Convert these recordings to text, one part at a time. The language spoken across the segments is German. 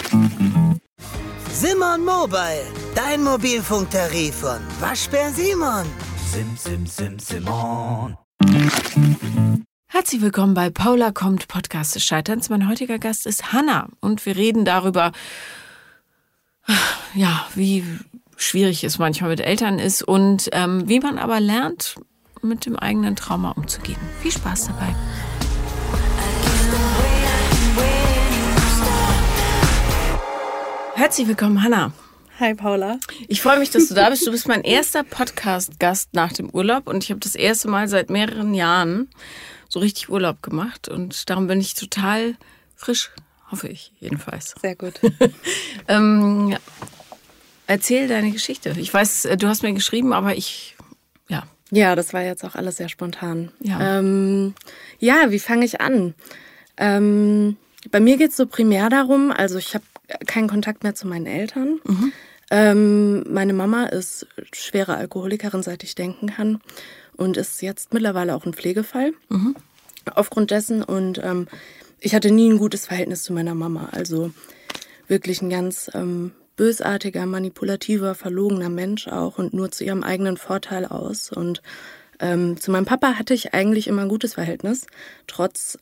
Simon Mobile, dein Mobilfunktarif von Waschbär Simon. Simon. Herzlich willkommen bei Paula kommt, Podcast des Scheiterns. Mein heutiger Gast ist Hannah und wir reden darüber, ja, wie schwierig es manchmal mit Eltern ist und wie man aber lernt, mit dem eigenen Trauma umzugehen. Viel Spaß dabei. Herzlich willkommen, Hannah. Hi, Paula. Ich freue mich, dass du da bist. Du bist mein erster Podcast-Gast nach dem Urlaub und ich habe das erste Mal seit mehreren Jahren so richtig Urlaub gemacht und darum bin ich total frisch, hoffe ich jedenfalls. Sehr gut. Erzähl deine Geschichte. Ich weiß, du hast mir geschrieben, aber Ja, das war jetzt auch alles sehr spontan. Ja, wie fange ich an? Bei mir geht es so primär darum, also ich habe keinen Kontakt mehr zu meinen Eltern. Meine Mama ist schwere Alkoholikerin, seit ich denken kann und ist jetzt mittlerweile auch ein Pflegefall aufgrund dessen. Und ich hatte nie ein gutes Verhältnis zu meiner Mama. Also wirklich ein ganz bösartiger, manipulativer, verlogener Mensch auch und nur zu ihrem eigenen Vorteil aus. Und zu meinem Papa hatte ich eigentlich immer ein gutes Verhältnis, trotz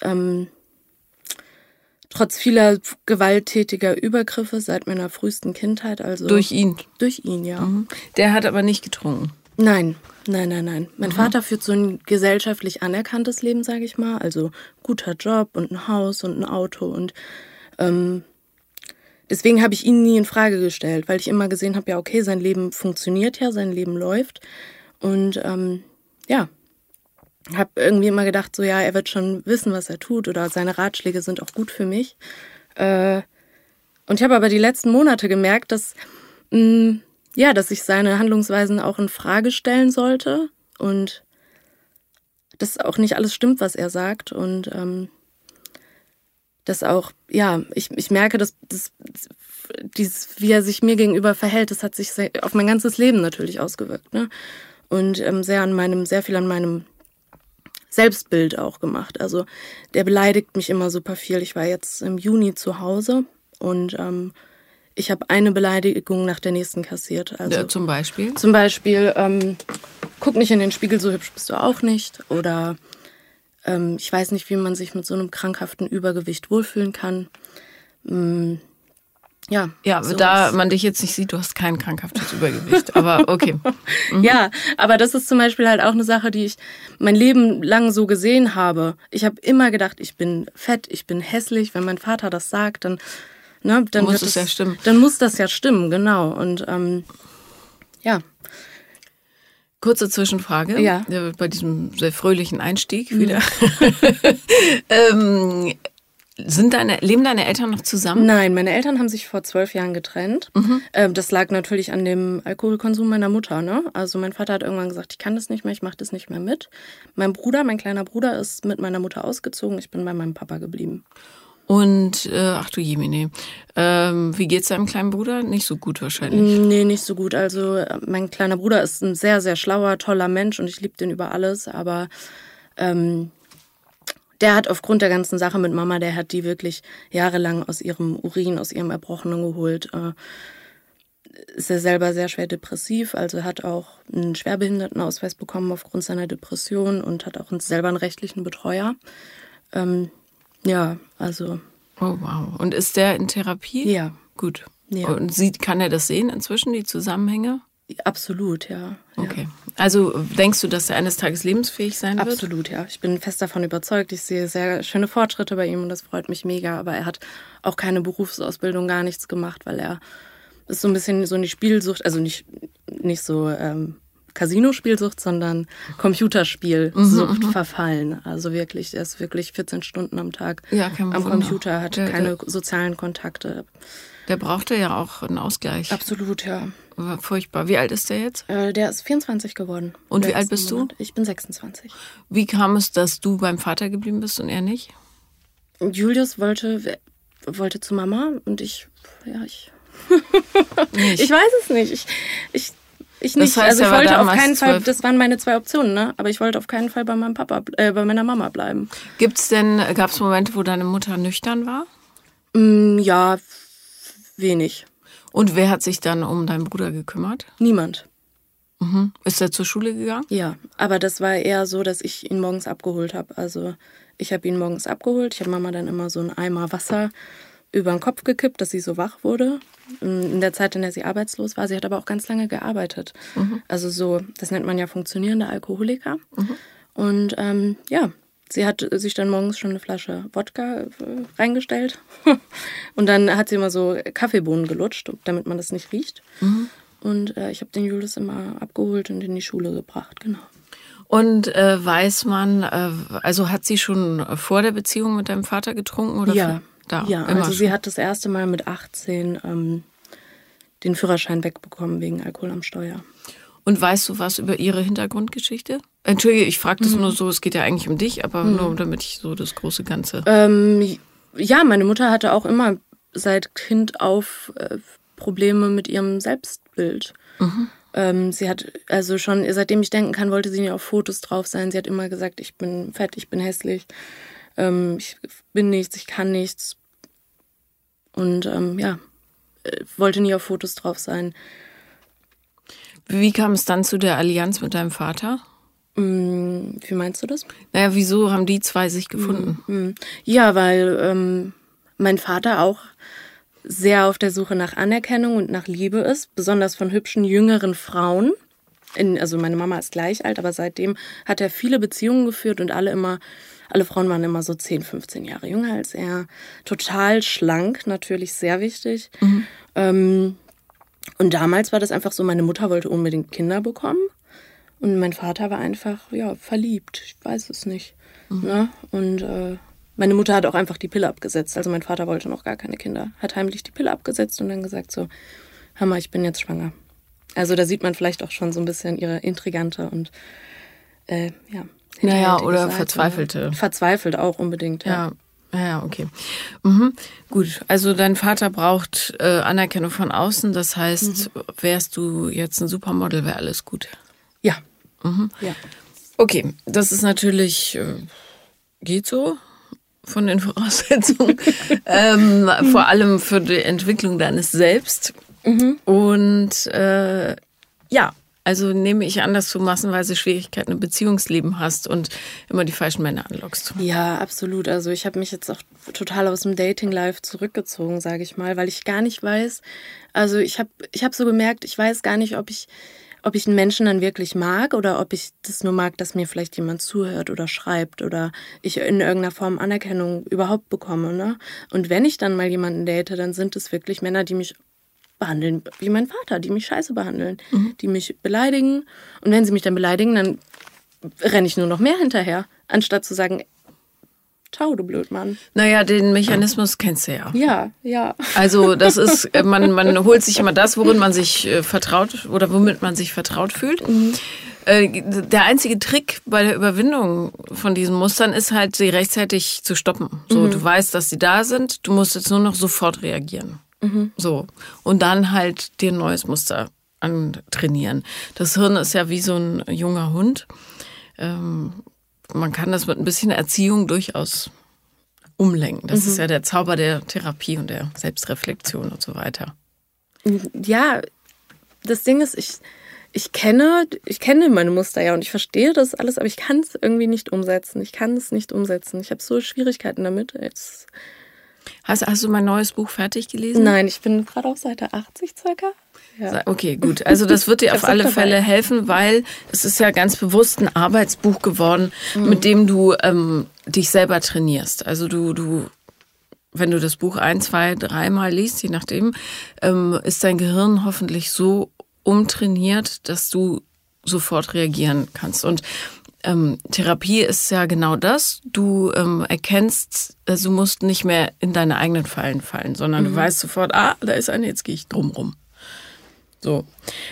vieler gewalttätiger Übergriffe seit meiner frühesten Kindheit. Also durch ihn? Durch ihn, ja. Der hat aber nicht getrunken? Nein. Mein Vater führt so ein gesellschaftlich anerkanntes Leben, sage ich mal. Also guter Job und ein Haus und ein Auto. Und deswegen habe ich ihn nie in Frage gestellt, weil ich immer gesehen habe, ja okay, sein Leben funktioniert ja, sein Leben läuft. Und habe irgendwie immer gedacht, so ja, er wird schon wissen, was er tut oder seine Ratschläge sind auch gut für mich. Und ich habe aber die letzten Monate gemerkt, dass ich seine Handlungsweisen auch in Frage stellen sollte und dass auch nicht alles stimmt, was er sagt und dass auch, ja, ich merke, dass wie er sich mir gegenüber verhält, das hat sich auf mein ganzes Leben natürlich ausgewirkt, ne? Und sehr viel an meinem Selbstbild auch gemacht. Also der beleidigt mich immer super viel. Ich war jetzt im Juni zu Hause und ich habe eine Beleidigung nach der nächsten kassiert. Also ja, zum Beispiel? Zum Beispiel, guck nicht in den Spiegel, so hübsch bist du auch nicht. Oder ich weiß nicht, wie man sich mit so einem krankhaften Übergewicht wohlfühlen kann. Ja, da man dich jetzt nicht sieht, du hast kein krankhaftes Übergewicht, aber okay. Ja, aber das ist zum Beispiel halt auch eine Sache, die ich mein Leben lang so gesehen habe. Ich habe immer gedacht, ich bin fett, ich bin hässlich. Wenn mein Vater das sagt, dann muss es ja stimmen. Dann muss das ja stimmen, genau. Und ja. Kurze Zwischenfrage, ja. Bei diesem sehr fröhlichen Einstieg wieder. Leben deine Eltern noch zusammen? Nein, meine Eltern haben sich vor 12 Jahren getrennt. Das lag natürlich an dem Alkoholkonsum meiner Mutter, ne? Also mein Vater hat irgendwann gesagt, ich kann das nicht mehr, ich mache das nicht mehr mit. Mein kleiner Bruder ist mit meiner Mutter ausgezogen, ich bin bei meinem Papa geblieben. Und, ach du Jemine, wie geht's deinem kleinen Bruder? Nicht so gut wahrscheinlich. Nee, nicht so gut. Also mein kleiner Bruder ist ein sehr, sehr schlauer, toller Mensch und ich liebe den über alles, aber der hat aufgrund der ganzen Sache mit Mama, der hat die wirklich jahrelang aus ihrem Urin, aus ihrem Erbrochenen geholt. Ist er selber sehr schwer depressiv, also hat auch einen Schwerbehindertenausweis bekommen aufgrund seiner Depression und hat auch selber einen rechtlichen Betreuer. Ja, also. Oh wow. Und ist der in Therapie? Ja. Gut. Ja. Und kann er das sehen inzwischen, die Zusammenhänge? Absolut, ja. Okay. Also denkst du, dass er eines Tages lebensfähig sein wird? Absolut, ja. Ich bin fest davon überzeugt. Ich sehe sehr schöne Fortschritte bei ihm und das freut mich mega. Aber er hat auch keine Berufsausbildung, gar nichts gemacht, weil er ist so ein bisschen so in die Spielsucht, also nicht so Casino-Spielsucht, sondern Computerspielsucht verfallen. Also wirklich, er ist wirklich 14 Stunden am Tag am Computer, hat keine sozialen Kontakte. Der brauchte ja auch einen Ausgleich. Absolut, ja. War furchtbar. Wie alt ist der jetzt? Der ist 24 geworden. Und wie alt bist du? Ich bin 26. Wie kam es, dass du beim Vater geblieben bist und er nicht? Julius wollte zu Mama und ich ich weiß es nicht. Ich nicht. Das heißt, also ich wollte auf keinen 12. Fall, das waren meine 2 Optionen, ne? Aber ich wollte auf keinen Fall bei bei meiner Mama bleiben. Gab es Momente, wo deine Mutter nüchtern war? Ja, wenig. Und wer hat sich dann um deinen Bruder gekümmert? Niemand. Mhm. Ist er zur Schule gegangen? Ja, aber das war eher so, dass ich ihn morgens abgeholt habe. Also ich habe ihn morgens abgeholt. Ich habe Mama dann immer so einen Eimer Wasser über den Kopf gekippt, dass sie so wach wurde. In der Zeit, in der sie arbeitslos war. Sie hat aber auch ganz lange gearbeitet. Also so, das nennt man ja funktionierende Alkoholiker. Und sie hat sich dann morgens schon eine Flasche Wodka reingestellt. Und dann hat sie immer so Kaffeebohnen gelutscht, damit man das nicht riecht. Und ich habe den Julius immer abgeholt und in die Schule gebracht, genau. Und weiß man, also hat sie schon vor der Beziehung mit deinem Vater getrunken? Oder Ja, immer also schon? sie hat das erste Mal mit 18 den Führerschein wegbekommen wegen Alkohol am Steuer. Und weißt du was über ihre Hintergrundgeschichte? Entschuldige, ich frage das nur so, es geht ja eigentlich um dich, aber nur damit ich so das große Ganze... Ja, meine Mutter hatte auch immer seit Kind auf Probleme mit ihrem Selbstbild. Sie hat, also schon seitdem ich denken kann, wollte sie nicht auf Fotos drauf sein. Sie hat immer gesagt, ich bin fett, ich bin hässlich, ich bin nichts, ich kann nichts. Und wollte nie auf Fotos drauf sein. Wie kam es dann zu der Allianz mit deinem Vater? Wie meinst du das? Naja, wieso haben die zwei sich gefunden? Ja, weil mein Vater auch sehr auf der Suche nach Anerkennung und nach Liebe ist, besonders von hübschen, jüngeren Frauen. Also meine Mama ist gleich alt, aber seitdem hat er viele Beziehungen geführt und alle Frauen waren immer so 10, 15 Jahre jünger als er. Total schlank, natürlich sehr wichtig. Und damals war das einfach so, meine Mutter wollte unbedingt Kinder bekommen und mein Vater war einfach, verliebt. Ich weiß es nicht. Ne? Und meine Mutter hat auch einfach die Pille abgesetzt. Also mein Vater wollte noch gar keine Kinder. Hat heimlich die Pille abgesetzt und dann gesagt so, Hammer, ich bin jetzt schwanger. Also da sieht man vielleicht auch schon so ein bisschen ihre intrigante und Naja, oder Seite, verzweifelte. Verzweifelt auch unbedingt, ja. Ja, okay. Gut, also dein Vater braucht Anerkennung von außen. Das heißt, wärst du jetzt ein Supermodel, wäre alles gut. Ja. Ja. Okay, das ist natürlich, geht so von den Voraussetzungen. Vor allem für die Entwicklung deines Selbst. Und also nehme ich an, dass du massenweise Schwierigkeiten im Beziehungsleben hast und immer die falschen Männer anlockst. Ja, absolut. Also ich habe mich jetzt auch total aus dem Dating-Life zurückgezogen, sage ich mal, weil ich gar nicht weiß, also ich hab so gemerkt, ich weiß gar nicht, ob ich einen Menschen dann wirklich mag oder ob ich das nur mag, dass mir vielleicht jemand zuhört oder schreibt oder ich in irgendeiner Form Anerkennung überhaupt bekomme. Ne? Und wenn ich dann mal jemanden date, dann sind es wirklich Männer, die mich behandeln wie mein Vater, die mich scheiße behandeln, die mich beleidigen. Und wenn sie mich dann beleidigen, dann renne ich nur noch mehr hinterher, anstatt zu sagen, ciao, du Blödmann. Naja, den Mechanismus kennst du ja. Ja. Also das ist, man holt sich immer das, worin man sich vertraut oder womit man sich vertraut fühlt. Der einzige Trick bei der Überwindung von diesen Mustern ist halt, sie rechtzeitig zu stoppen. So, du weißt, dass sie da sind, du musst jetzt nur noch sofort reagieren. So. Und dann halt dir ein neues Muster antrainieren. Das Hirn ist ja wie so ein junger Hund. Man kann das mit ein bisschen Erziehung durchaus umlenken. Das ist ja der Zauber der Therapie und der Selbstreflexion und so weiter. Ja, das Ding ist, ich kenne meine Muster ja und ich verstehe das alles, aber ich kann es irgendwie nicht umsetzen. Ich habe so Schwierigkeiten damit. Hast du mein neues Buch fertig gelesen? Nein, ich bin gerade auf Seite 80 circa. Ja. Okay, gut. Also das wird dir auf alle Fälle helfen, weil es ist ja ganz bewusst ein Arbeitsbuch geworden, mit dem du dich selber trainierst. Also du, wenn du das Buch 1, 2, 3 Mal liest, je nachdem, ist dein Gehirn hoffentlich so umtrainiert, dass du sofort reagieren kannst. Und Therapie ist ja genau das. Du erkennst, du musst nicht mehr in deine eigenen Fallen fallen, sondern du weißt sofort, da ist eine, jetzt gehe ich drum rum. So.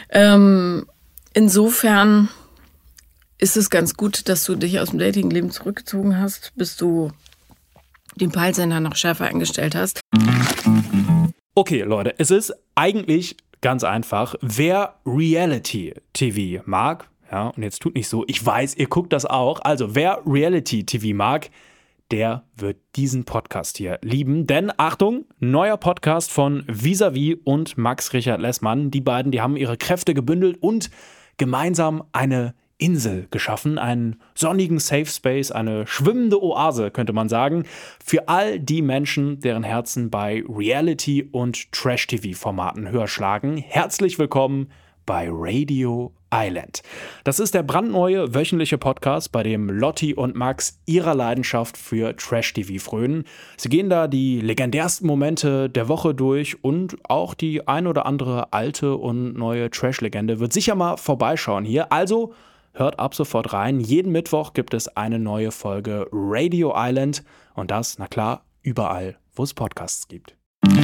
Insofern ist es ganz gut, dass du dich aus dem Datingleben zurückgezogen hast, bis du den Peilsender noch schärfer eingestellt hast. Okay, Leute, es ist eigentlich ganz einfach. Wer Reality-TV mag, ja, und jetzt tut nicht so, ich weiß, ihr guckt das auch. Also, wer Reality-TV mag, der wird diesen Podcast hier lieben. Denn, Achtung, neuer Podcast von Vis-a-vis und Max Richard Lessmann. Die beiden, die haben ihre Kräfte gebündelt und gemeinsam eine Insel geschaffen, einen sonnigen Safe Space, eine schwimmende Oase, könnte man sagen, für all die Menschen, deren Herzen bei Reality- und Trash-TV-Formaten höher schlagen. Herzlich willkommen bei Radio Island. Das ist der brandneue wöchentliche Podcast, bei dem Lotti und Max ihrer Leidenschaft für Trash-TV frönen. Sie gehen da die legendärsten Momente der Woche durch und auch die ein oder andere alte und neue Trash-Legende wird sicher mal vorbeischauen hier. Also hört ab sofort rein. Jeden Mittwoch gibt es eine neue Folge Radio Island und das, na klar, überall, wo es Podcasts gibt.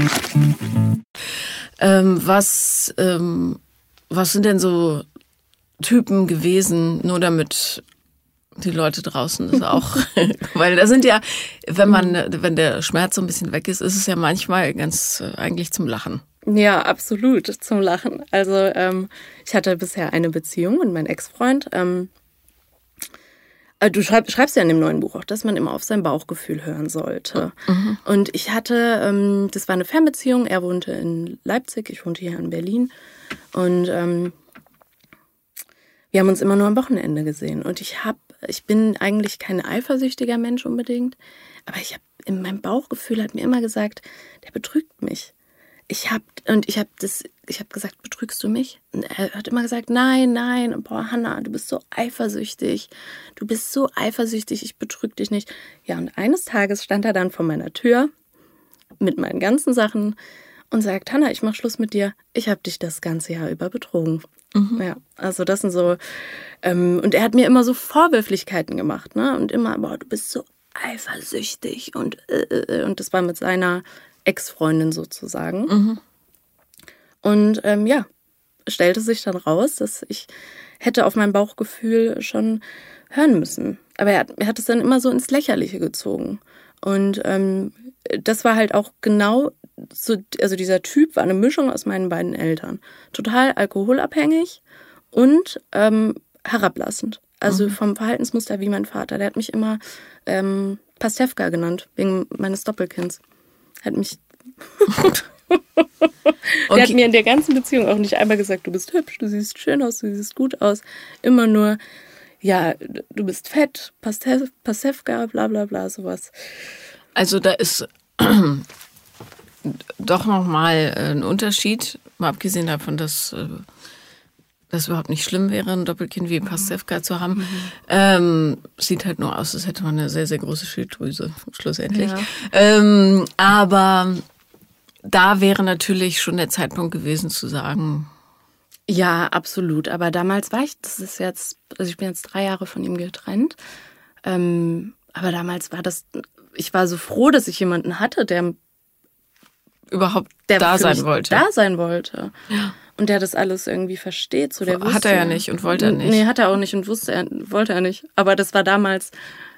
Was sind denn so Typen gewesen, nur damit die Leute draußen das auch, weil da sind ja, wenn der Schmerz so ein bisschen weg ist, ist es ja manchmal ganz eigentlich zum Lachen. Ja, absolut, zum Lachen. Also ich hatte bisher eine Beziehung und mein Ex-Freund, du schreibst ja in dem neuen Buch auch, dass man immer auf sein Bauchgefühl hören sollte. Mhm. Und ich hatte, das war eine Fernbeziehung, er wohnte in Leipzig, ich wohnte hier in Berlin und wir haben uns immer nur am Wochenende gesehen. Und ich bin eigentlich kein eifersüchtiger Mensch unbedingt, aber in meinem Bauchgefühl hat mir immer gesagt, der betrügt mich. Ich habe gesagt, betrügst du mich? Und er hat immer gesagt, nein, boah, Hannah, du bist so eifersüchtig, ich betrüge dich nicht. Ja, und eines Tages stand er dann vor meiner Tür mit meinen ganzen Sachen und sagt, Hannah, ich mach Schluss mit dir, ich habe dich das ganze Jahr über betrogen. Mhm. Ja, also das sind so, und er hat mir immer so Vorwürflichkeiten gemacht, ne, und immer, boah, du bist so eifersüchtig und das war mit seiner Ex-Freundin sozusagen. Mhm. Und stellte sich dann raus, dass ich hätte auf mein Bauchgefühl schon hören müssen. Aber er hat es dann immer so ins Lächerliche gezogen. Und das war halt auch genau so, also dieser Typ war eine Mischung aus meinen beiden Eltern. Total alkoholabhängig und herablassend. Also vom Verhaltensmuster wie mein Vater. Der hat mich immer Pastewka genannt, wegen meines Doppelkinds. Hat mich... Der hat mir in der ganzen Beziehung auch nicht einmal gesagt, du bist hübsch, du siehst schön aus, du siehst gut aus. Immer nur, ja, du bist fett, Pastewka, bla bla bla, sowas. Also da ist doch nochmal ein Unterschied, mal abgesehen davon, dass das überhaupt nicht schlimm wäre, ein Doppelkind wie Pastewka zu haben. Sieht halt nur aus, als hätte man eine sehr, sehr große Schilddrüse, schlussendlich. Ja. Aber da wäre natürlich schon der Zeitpunkt gewesen zu sagen... Ja, absolut. Aber damals war ich bin jetzt 3 Jahre von ihm getrennt. Aber damals ich war so froh, dass ich jemanden hatte, der überhaupt da sein wollte. Ja. Und der das alles irgendwie versteht. So, der hat er ja nicht und wollte er nicht. Nee, hat er auch nicht und wollte er nicht. Aber das war damals,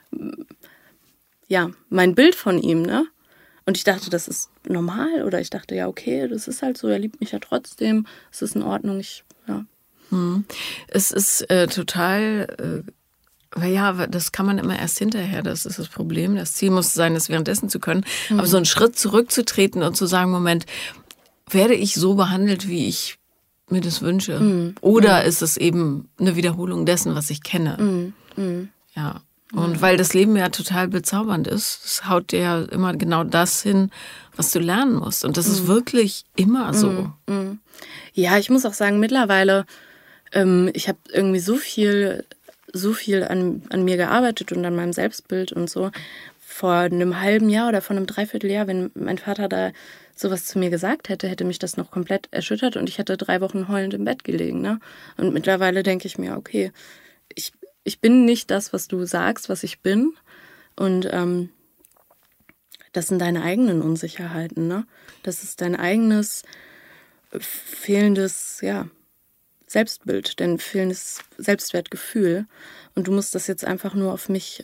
ja, mein Bild von ihm, ne? Und ich dachte, das ist normal. Oder ich dachte, ja, okay, das ist halt so, er liebt mich ja trotzdem. Es ist in Ordnung, ja. Es ist total... Ja, das kann man immer erst hinterher, das ist das Problem. Das Ziel muss sein, es währenddessen zu können. Aber so einen Schritt zurückzutreten und zu sagen, Moment, werde ich so behandelt, wie ich mir das wünsche? Oder ist es eben eine Wiederholung dessen, was ich kenne? Ja, und weil das Leben ja total bezaubernd ist, es haut dir ja immer genau das hin, was du lernen musst. Und das ist wirklich immer so. Ja, ich muss auch sagen, mittlerweile, ich habe irgendwie so viel an mir gearbeitet und an meinem Selbstbild und so. Vor einem halben Jahr oder vor einem Dreivierteljahr, wenn mein Vater da sowas zu mir gesagt hätte mich das noch komplett erschüttert und ich hätte 3 Wochen heulend im Bett gelegen. Ne? Und mittlerweile denke ich mir, okay, ich bin nicht das, was du sagst, was ich bin. Und das sind deine eigenen Unsicherheiten. Ne? Das ist dein eigenes fehlendes, ja, Selbstbild, dein fehlendes Selbstwertgefühl. Und du musst das jetzt einfach nur auf mich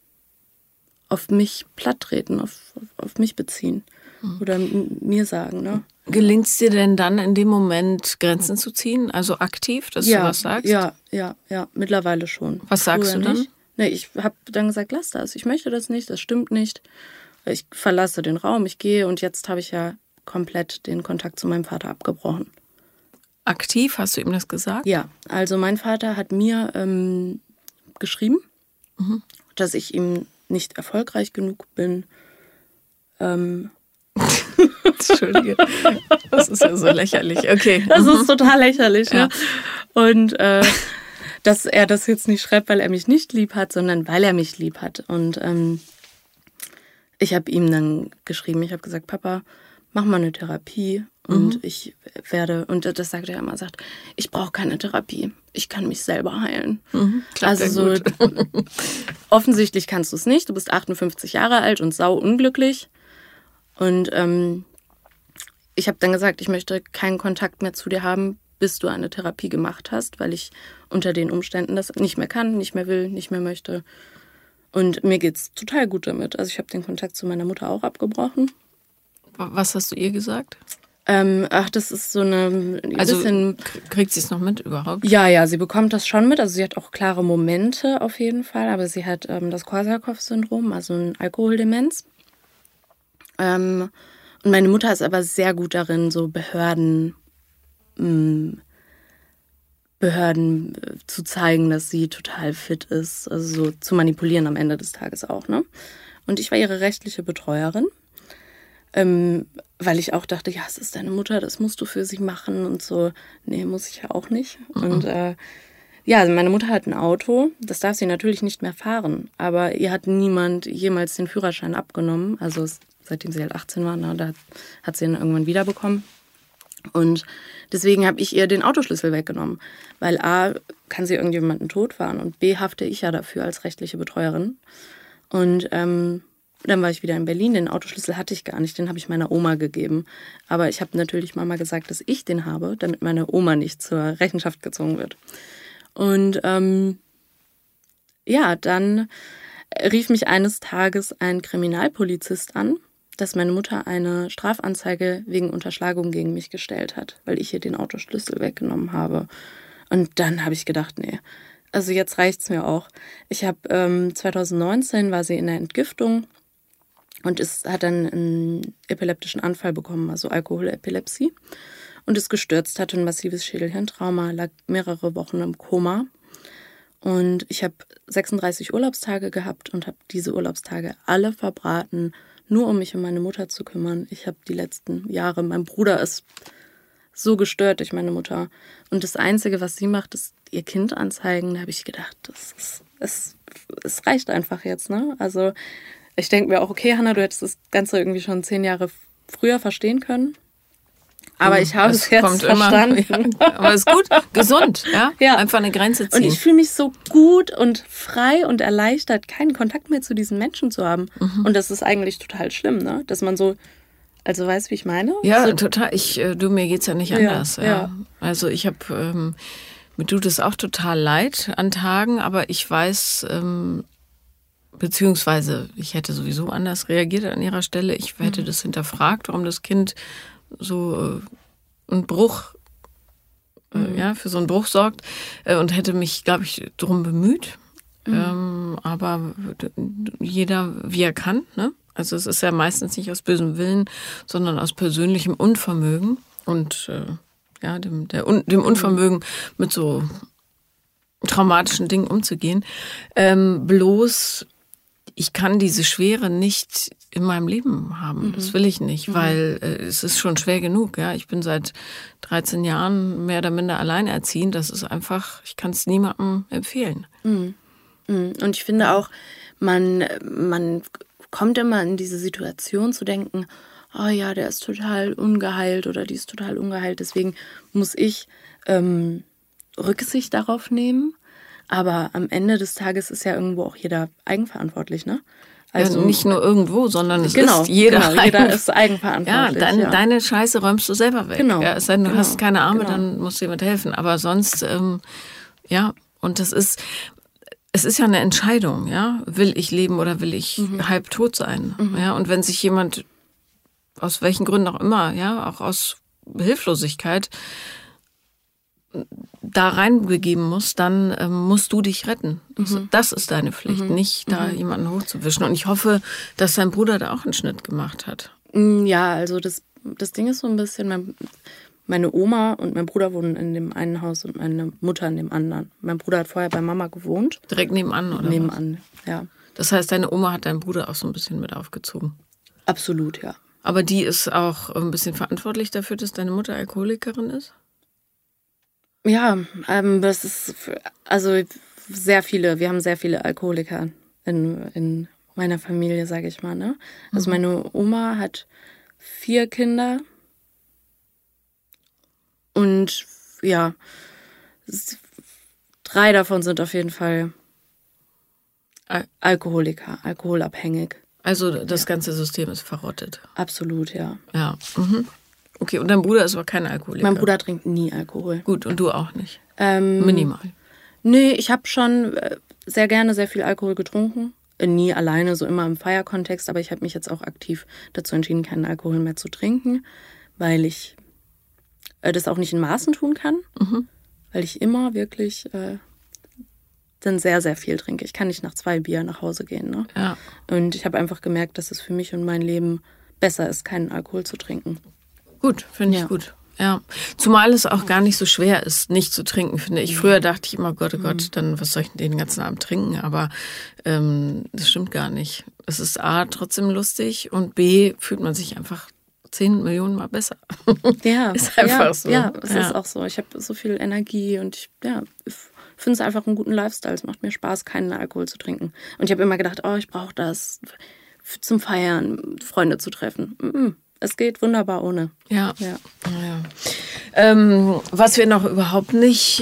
platt treten, auf mich beziehen oder mir sagen. Ne? Gelingt es dir denn dann in dem Moment, Grenzen zu ziehen? Also aktiv, dass du was sagst? Ja, mittlerweile schon. Was sagst du dann? Nee, ich habe dann gesagt, lass das. Ich möchte das nicht, das stimmt nicht. Ich verlasse den Raum, ich gehe und jetzt habe ich ja komplett den Kontakt zu meinem Vater abgebrochen. Aktiv, hast du ihm das gesagt? Ja, also mein Vater hat mir geschrieben, dass ich ihm nicht erfolgreich genug bin. Entschuldige, das ist ja so lächerlich. Okay. Das ist total lächerlich, ne? Und dass er das jetzt nicht schreibt, weil er mich nicht lieb hat, sondern weil er mich lieb hat. Und ich habe ihm dann geschrieben, ich habe gesagt, Papa, mach mal eine Therapie und ich werde, und das sagt er immer, sagt, ich brauche keine Therapie, ich kann mich selber heilen. Also so, offensichtlich kannst du es nicht, du bist 58 Jahre alt und sau unglücklich. Und ich habe dann gesagt, ich möchte keinen Kontakt mehr zu dir haben, bis du eine Therapie gemacht hast, weil ich unter den Umständen das nicht mehr kann, nicht mehr will, nicht mehr möchte. Und mir geht's total gut damit. Also ich habe den Kontakt zu meiner Mutter auch abgebrochen. Was hast du ihr gesagt? Das ist so eine... Also bisschen, kriegt sie es noch mit überhaupt? Ja, sie bekommt das schon mit. Also sie hat auch klare Momente auf jeden Fall. Aber sie hat das Korsakow-Syndrom, also ein Alkoholdemenz. Und meine Mutter ist aber sehr gut darin, so Behörden zu zeigen, dass sie total fit ist. Also so zu manipulieren am Ende des Tages auch, ne? Und ich war ihre rechtliche Betreuerin. Weil ich auch dachte, ja, es ist deine Mutter, das musst du für sie machen und so. Nee, muss ich ja auch nicht. Und meine Mutter hat ein Auto, das darf sie natürlich nicht mehr fahren, aber ihr hat niemand jemals den Führerschein abgenommen, also seitdem sie halt 18 war, da hat sie ihn irgendwann wiederbekommen. Und deswegen habe ich ihr den Autoschlüssel weggenommen, weil A, kann sie irgendjemanden totfahren und B, hafte ich ja dafür als rechtliche Betreuerin. Und dann war ich wieder in Berlin, den Autoschlüssel hatte ich gar nicht, den habe ich meiner Oma gegeben. Aber ich habe natürlich Mama gesagt, dass ich den habe, damit meine Oma nicht zur Rechenschaft gezogen wird. Und dann rief mich eines Tages ein Kriminalpolizist an, dass meine Mutter eine Strafanzeige wegen Unterschlagung gegen mich gestellt hat, weil ich ihr den Autoschlüssel weggenommen habe. Und dann habe ich gedacht, nee, also jetzt reicht's mir auch. Ich habe 2019 war sie in der Entgiftung und hat dann einen epileptischen Anfall bekommen, also Alkoholepilepsie, und ist gestürzt, hatte ein massives Schädelhirntrauma, lag mehrere Wochen im Koma. Und ich habe 36 Urlaubstage gehabt und habe diese Urlaubstage alle verbraten, nur um mich um meine Mutter zu kümmern. Ich habe die letzten Jahre, mein Bruder ist so gestört durch meine Mutter. Und das Einzige, was sie macht, ist ihr Kind anzeigen. Da habe ich gedacht, es reicht einfach jetzt, ne? Also ich denke mir auch, okay, Hannah, du hättest das Ganze irgendwie schon 10 Jahre früher verstehen können. Aber ich habe es jetzt verstanden. Ja, aber ist gut, gesund, ja? Einfach eine Grenze ziehen. Und ich fühle mich so gut und frei und erleichtert, keinen Kontakt mehr zu diesen Menschen zu haben. Und das ist eigentlich total schlimm, ne? Dass man so, also weißt du, wie ich meine? Ja, so, total. Mir geht's ja nicht anders. Ja. Also ich habe, mir tut es auch total leid an Tagen, aber ich weiß, beziehungsweise ich hätte sowieso anders reagiert an ihrer Stelle. Ich hätte das hinterfragt, warum das Kind so einen Bruch, für so einen Bruch sorgt und hätte mich, glaube ich, drum bemüht. Aber jeder, wie er kann, ne? Also es ist ja meistens nicht aus bösem Willen, sondern aus persönlichem Unvermögen und dem Unvermögen, mit so traumatischen Dingen umzugehen. Bloß ich kann diese Schwere nicht in meinem Leben haben. Das will ich nicht, weil es ist schon schwer genug. Ja, ich bin seit 13 Jahren mehr oder minder alleinerziehend. Das ist einfach, ich kann es niemandem empfehlen. Und ich finde auch, man kommt immer in diese Situation zu denken, oh ja, der ist total ungeheilt oder die ist total ungeheilt. Deswegen muss ich Rücksicht darauf nehmen. Aber am Ende des Tages ist ja irgendwo auch jeder eigenverantwortlich, ne? Also nicht nur irgendwo, sondern es ist jeder. Genau, jeder ist eigenverantwortlich. Ja, deine Scheiße räumst du selber weg. Genau. Ja, es sei denn, du hast keine Arme, dann musst du jemand helfen. Aber sonst, und es ist ja eine Entscheidung, ja? Will ich leben oder will ich halb tot sein? Ja, und wenn sich jemand, aus welchen Gründen auch immer, ja, auch aus Hilflosigkeit, da reinbegeben musst, dann musst du dich retten. Das ist deine Pflicht, nicht da jemanden hochzuwischen. Und ich hoffe, dass dein Bruder da auch einen Schnitt gemacht hat. Ja, also das Ding ist so ein bisschen, meine Oma und mein Bruder wohnen in dem einen Haus und meine Mutter in dem anderen. Mein Bruder hat vorher bei Mama gewohnt. Direkt nebenan, oder Nebenan, ja. Das heißt, deine Oma hat deinen Bruder auch so ein bisschen mit aufgezogen? Absolut, ja. Aber die ist auch ein bisschen verantwortlich dafür, dass deine Mutter Alkoholikerin ist? Ja, das ist, also sehr viele, wir haben sehr viele Alkoholiker in meiner Familie, sage ich mal, ne? Also meine Oma hat 4 Kinder und ja, 3 davon sind auf jeden Fall Alkoholiker, alkoholabhängig. Also das ganze System ist verrottet. Absolut, ja. Ja. Okay, und dein Bruder ist aber kein Alkoholiker? Mein Bruder trinkt nie Alkohol. Gut, und du auch nicht? Minimal? Nee, ich habe schon sehr gerne sehr viel Alkohol getrunken. Nie alleine, so immer im Feierkontext. Aber ich habe mich jetzt auch aktiv dazu entschieden, keinen Alkohol mehr zu trinken, weil ich das auch nicht in Maßen tun kann. Weil ich immer wirklich dann sehr, sehr viel trinke. Ich kann nicht nach 2 Bier nach Hause gehen. Ne? Ja. Und ich habe einfach gemerkt, dass es für mich und mein Leben besser ist, keinen Alkohol zu trinken. Gut, finde ich gut. Ja, zumal es auch gar nicht so schwer ist, nicht zu trinken, finde ich. Früher dachte ich immer, Gott, oh Gott, dann was soll ich denn den ganzen Abend trinken? Aber das stimmt gar nicht. Es ist A, trotzdem lustig und B, fühlt man sich einfach 10 Millionen Mal besser. Ja, ist einfach so. Ja, es ist auch so. Ich habe so viel Energie und ich finde es einfach einen guten Lifestyle. Es macht mir Spaß, keinen Alkohol zu trinken. Und ich habe immer gedacht, ich brauche das zum Feiern, Freunde zu treffen. Es geht wunderbar ohne. Ja. Was wir noch überhaupt nicht,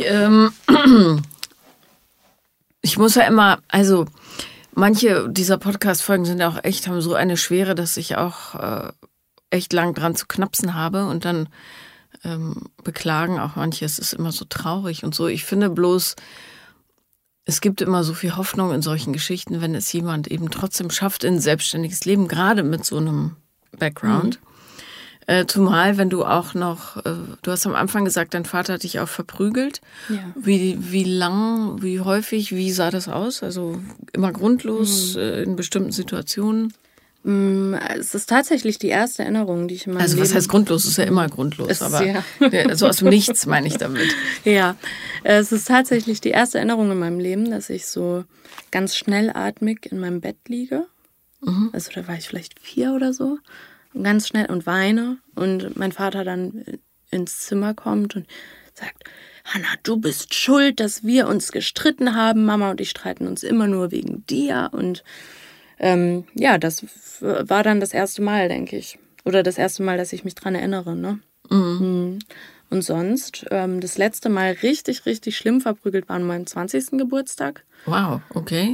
ich muss ja immer, also manche dieser Podcast-Folgen sind ja auch echt, haben so eine Schwere, dass ich auch echt lang dran zu knapsen habe und dann beklagen auch manche, es ist immer so traurig und so. Ich finde bloß, es gibt immer so viel Hoffnung in solchen Geschichten, wenn es jemand eben trotzdem schafft in ein selbstständiges Leben, gerade mit so einem Background. Zumal, wenn du auch noch, du hast am Anfang gesagt, dein Vater hat dich auch verprügelt. Ja. Wie lang, wie häufig, wie sah das aus? Also immer grundlos in bestimmten Situationen? Es ist tatsächlich die erste Erinnerung, die ich in meinem Leben... Also was heißt grundlos? Es ist ja immer grundlos, aber ja. So aus dem Nichts meine ich damit. Ja, es ist tatsächlich die erste Erinnerung in meinem Leben, dass ich so ganz schnellatmig in meinem Bett liege. Also da war ich vielleicht 4 oder so. Und ganz schnell und weine. Und mein Vater dann ins Zimmer kommt und sagt, Hanna, du bist schuld, dass wir uns gestritten haben. Mama und ich streiten uns immer nur wegen dir. Und das war dann das erste Mal, denke ich. Oder das erste Mal, dass ich mich dran erinnere. Ne? Und sonst, das letzte Mal richtig, richtig schlimm verprügelt war an meinem 20. Geburtstag. Wow, okay.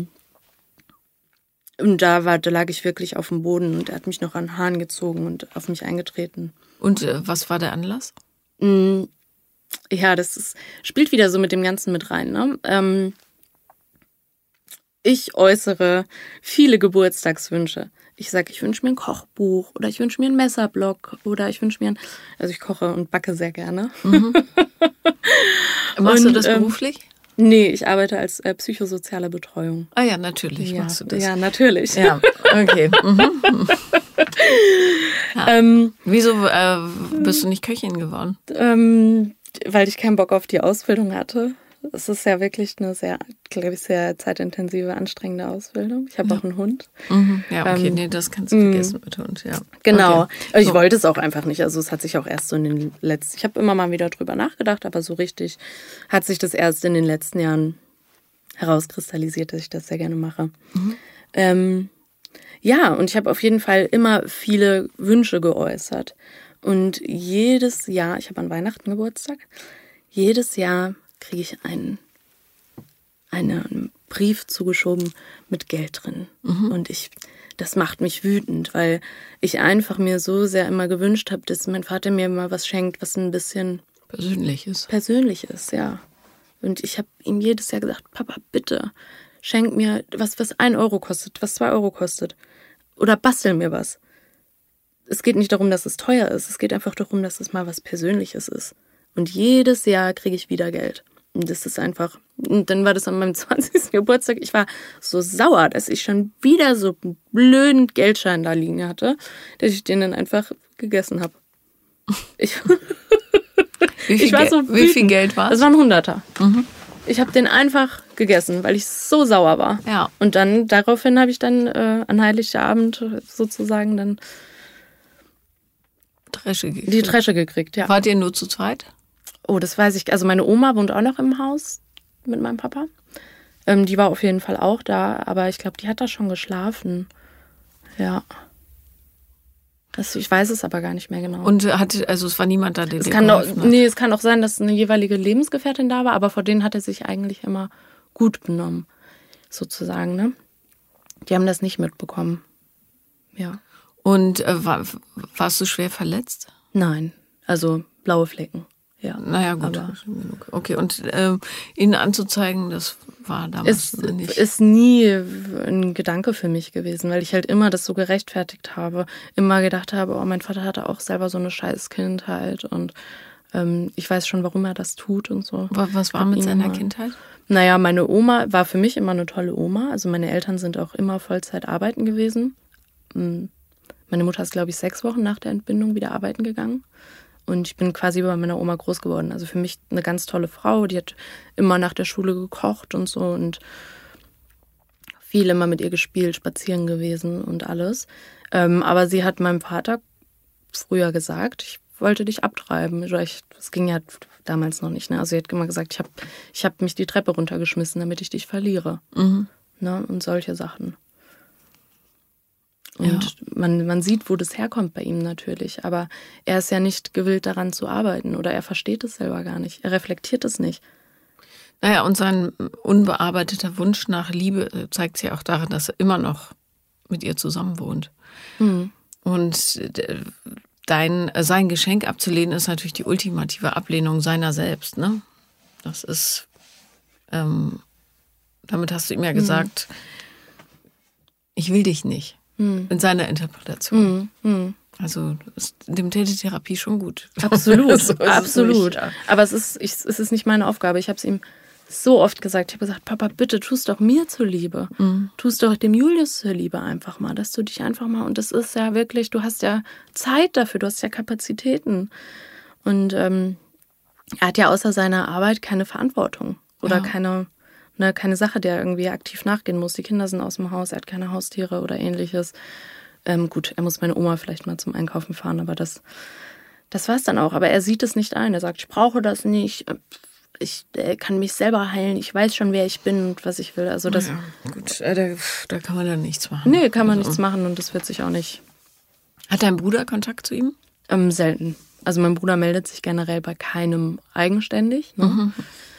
Und da lag ich wirklich auf dem Boden und er hat mich noch an den Haaren gezogen und auf mich eingetreten. Und was war der Anlass? Ja, spielt wieder so mit dem Ganzen mit rein. Ne? Ich äußere viele Geburtstagswünsche. Ich sage, ich wünsche mir ein Kochbuch oder ich wünsche mir einen Messerblock oder ich wünsche mir also ich koche und backe sehr gerne. Machst du das beruflich? Nee, ich arbeite als psychosoziale Betreuung. Ah ja, natürlich machst du das. Ja, natürlich. Ja, okay. Ja. Wieso bist du nicht Köchin geworden? Weil ich keinen Bock auf die Ausbildung hatte. Es ist ja wirklich eine sehr, glaube ich, sehr zeitintensive, anstrengende Ausbildung. Ich habe auch einen Hund. Ja, okay, nee, das kannst du vergessen mit Hund, ja. Genau. Okay. Ich wollte es auch einfach nicht. Also es hat sich auch erst so in den letzten, ich habe immer mal wieder drüber nachgedacht, aber so richtig hat sich das erst in den letzten Jahren herauskristallisiert, dass ich das sehr gerne mache. Ja, und ich habe auf jeden Fall immer viele Wünsche geäußert. Und jedes Jahr, ich habe an Weihnachten Geburtstag, jedes Jahr kriege ich einen Brief zugeschoben mit Geld drin. Und das macht mich wütend, weil ich einfach mir so sehr immer gewünscht habe, dass mein Vater mir mal was schenkt, was ein bisschen persönlich ist, ja. Und ich habe ihm jedes Jahr gesagt, Papa, bitte, schenk mir was 1 Euro kostet, was 2 Euro kostet. Oder bastel mir was. Es geht nicht darum, dass es teuer ist. Es geht einfach darum, dass es mal was Persönliches ist. Und jedes Jahr kriege ich wieder Geld. Und das ist einfach, und dann war das an meinem 20. Geburtstag. Ich war so sauer, dass ich schon wieder so einen blöden Geldschein da liegen hatte, dass ich den dann einfach gegessen habe. Wie viel Geld war es? Das waren 100er. Ich habe den einfach gegessen, weil ich so sauer war. Ja. Und dann daraufhin habe ich dann an Heiligabend sozusagen dann die Tresche gekriegt. Ja. Wart ihr nur zu zweit? Oh, das weiß ich. Also meine Oma wohnt auch noch im Haus mit meinem Papa. Die war auf jeden Fall auch da, aber ich glaube, die hat da schon geschlafen. Ja. Ich weiß es aber gar nicht mehr genau. Und es war niemand da, der es kann auch sein, dass eine jeweilige Lebensgefährtin da war, aber vor denen hat er sich eigentlich immer gut benommen, sozusagen, ne? Die haben das nicht mitbekommen. Ja. Und warst du schwer verletzt? Nein, also blaue Flecken. Ja. Naja, gut. Okay, und ihn anzuzeigen, das war damals nicht. Ist nie ein Gedanke für mich gewesen, weil ich halt immer das so gerechtfertigt habe. Immer gedacht habe, oh, mein Vater hatte auch selber so eine scheiß Kindheit und ich weiß schon, warum er das tut und so. Was war mit seiner Kindheit? Naja, meine Oma war für mich immer eine tolle Oma. Also meine Eltern sind auch immer Vollzeit arbeiten gewesen. Meine Mutter ist, glaube ich, 6 Wochen nach der Entbindung wieder arbeiten gegangen. Und ich bin quasi bei meiner Oma groß geworden. Also für mich eine ganz tolle Frau. Die hat immer nach der Schule gekocht und so und viel immer mit ihr gespielt, spazieren gewesen und alles. Aber sie hat meinem Vater früher gesagt, ich wollte dich abtreiben. Das ging ja damals noch nicht. Ne? Also sie hat immer gesagt, ich hab mich die Treppe runtergeschmissen, damit ich dich verliere. Ne? Und solche Sachen. Und man sieht, wo das herkommt bei ihm natürlich. Aber er ist ja nicht gewillt, daran zu arbeiten. Oder er versteht es selber gar nicht. Er reflektiert es nicht. Naja, und sein unbearbeiteter Wunsch nach Liebe zeigt sich auch darin, dass er immer noch mit ihr zusammen wohnt. Und sein Geschenk abzulehnen, ist natürlich die ultimative Ablehnung seiner selbst. Ne? Das ist, damit hast du ihm ja gesagt, ich will dich nicht. In seiner Interpretation. Also dem täte Therapie schon gut. Absolut, So absolut. Ja. Aber es ist nicht meine Aufgabe. Ich habe es ihm so oft gesagt. Ich habe gesagt, Papa, bitte tu es doch mir zuliebe. Tu es doch dem Julius zuliebe einfach mal, dass du dich einfach mal, und das ist ja wirklich, du hast ja Zeit dafür, du hast ja Kapazitäten. Und er hat ja außer seiner Arbeit keine Verantwortung oder keine Sache, der irgendwie aktiv nachgehen muss. Die Kinder sind aus dem Haus, er hat keine Haustiere oder ähnliches. Gut, er muss meine Oma vielleicht mal zum Einkaufen fahren, aber das war es dann auch. Aber er sieht es nicht ein. Er sagt, ich brauche das nicht. Ich kann mich selber heilen. Ich weiß schon, wer ich bin und was ich will. Also das. Ja, gut, da kann man dann nichts machen. Nee, kann man nichts machen und das wird sich auch nicht. Hat dein Bruder Kontakt zu ihm? Selten. Also mein Bruder meldet sich generell bei keinem eigenständig. Ne?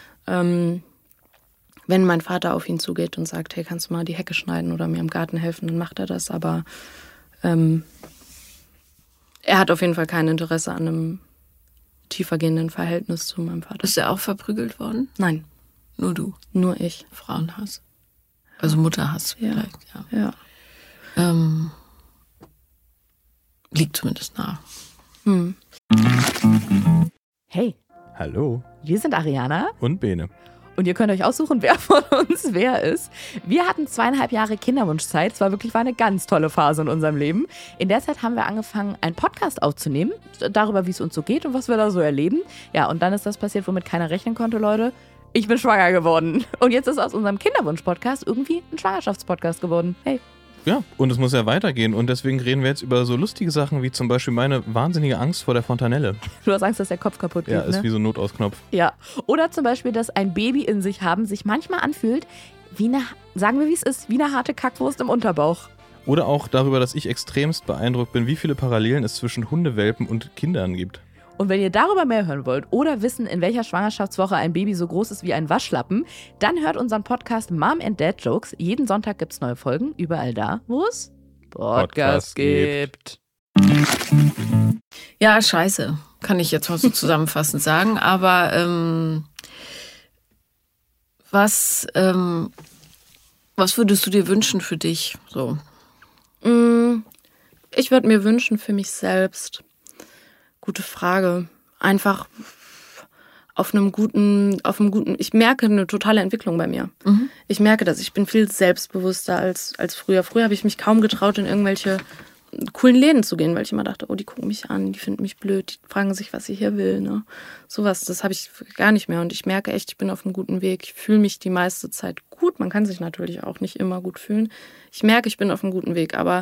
Wenn mein Vater auf ihn zugeht und sagt, hey, kannst du mal die Hecke schneiden oder mir im Garten helfen, dann macht er das. Aber er hat auf jeden Fall kein Interesse an einem tiefergehenden Verhältnis zu meinem Vater. Ist er auch verprügelt worden? Nein. Nur du? Nur ich. Frauenhass? Also Mutterhass vielleicht, ja. Liegt zumindest nah. Hey. Hallo. Wir sind Ariana. Und Bene. Und ihr könnt euch aussuchen, wer von uns wer ist. Wir hatten 2,5 Jahre Kinderwunschzeit. Es war eine ganz tolle Phase in unserem Leben. In der Zeit haben wir angefangen, einen Podcast aufzunehmen. Darüber, wie es uns so geht und was wir da so erleben. Ja, und dann ist das passiert, womit keiner rechnen konnte, Leute. Ich bin schwanger geworden. Und jetzt ist aus unserem Kinderwunsch-Podcast irgendwie ein Schwangerschaftspodcast geworden. Hey. Ja, und es muss ja weitergehen. Und deswegen reden wir jetzt über so lustige Sachen wie zum Beispiel meine wahnsinnige Angst vor der Fontanelle. Du hast Angst, dass der Kopf kaputt geht, Ja, ist ne? wie so ein Notausknopf. Ja. Oder zum Beispiel, dass ein Baby in sich haben sich manchmal anfühlt, wie eine, sagen wir wie es ist, wie eine harte Kackwurst im Unterbauch. Oder auch darüber, dass ich extremst beeindruckt bin, wie viele Parallelen es zwischen Hundewelpen und Kindern gibt. Und wenn ihr darüber mehr hören wollt oder wissen, in welcher Schwangerschaftswoche ein Baby so groß ist wie ein Waschlappen, dann hört unseren Podcast Mom and Dad Jokes. Jeden Sonntag gibt's neue Folgen, überall da, wo es Podcasts gibt. Ja, scheiße. Kann ich jetzt mal so zusammenfassend sagen. Aber was würdest du dir wünschen für dich? So. Ich würde mir wünschen für mich selbst. Gute Frage. Einfach auf einem guten, ich merke eine totale Entwicklung bei mir. Ich merke das, ich bin viel selbstbewusster als früher. Früher habe ich mich kaum getraut, in irgendwelche coolen Läden zu gehen, weil ich immer dachte, oh, die gucken mich an, die finden mich blöd, die fragen sich, was ich hier will. Ne? Sowas, das habe ich gar nicht mehr. Und ich merke echt, ich bin auf einem guten Weg. Ich fühle mich die meiste Zeit gut. Man kann sich natürlich auch nicht immer gut fühlen. Ich merke, ich bin auf einem guten Weg. Aber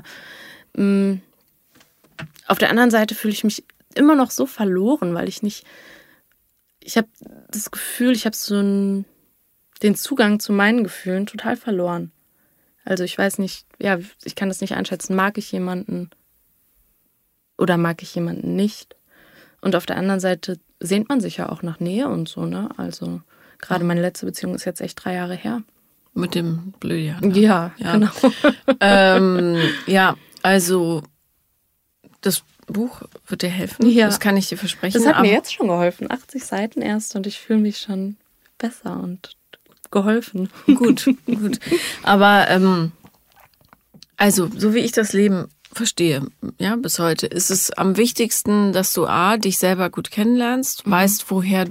auf der anderen Seite fühle ich mich immer noch so verloren, weil ich habe das Gefühl, ich habe so den Zugang zu meinen Gefühlen total verloren. Also ich weiß nicht, ja, ich kann das nicht einschätzen. Mag ich jemanden oder mag ich jemanden nicht? Und auf der anderen Seite sehnt man sich ja auch nach Nähe und so, ne? Also gerade meine letzte Beziehung ist jetzt echt 3 Jahre her. Mit dem Blödjahr. Ne? Ja, genau. Ja, also das Buch wird dir helfen. Ja. Das kann ich dir versprechen. Das hat mir jetzt schon geholfen. 80 Seiten erst und ich fühle mich schon besser und geholfen. Gut. Aber also, so wie ich das Leben verstehe, ja, bis heute, ist es am wichtigsten, dass du dich selber gut kennenlernst, weißt, woher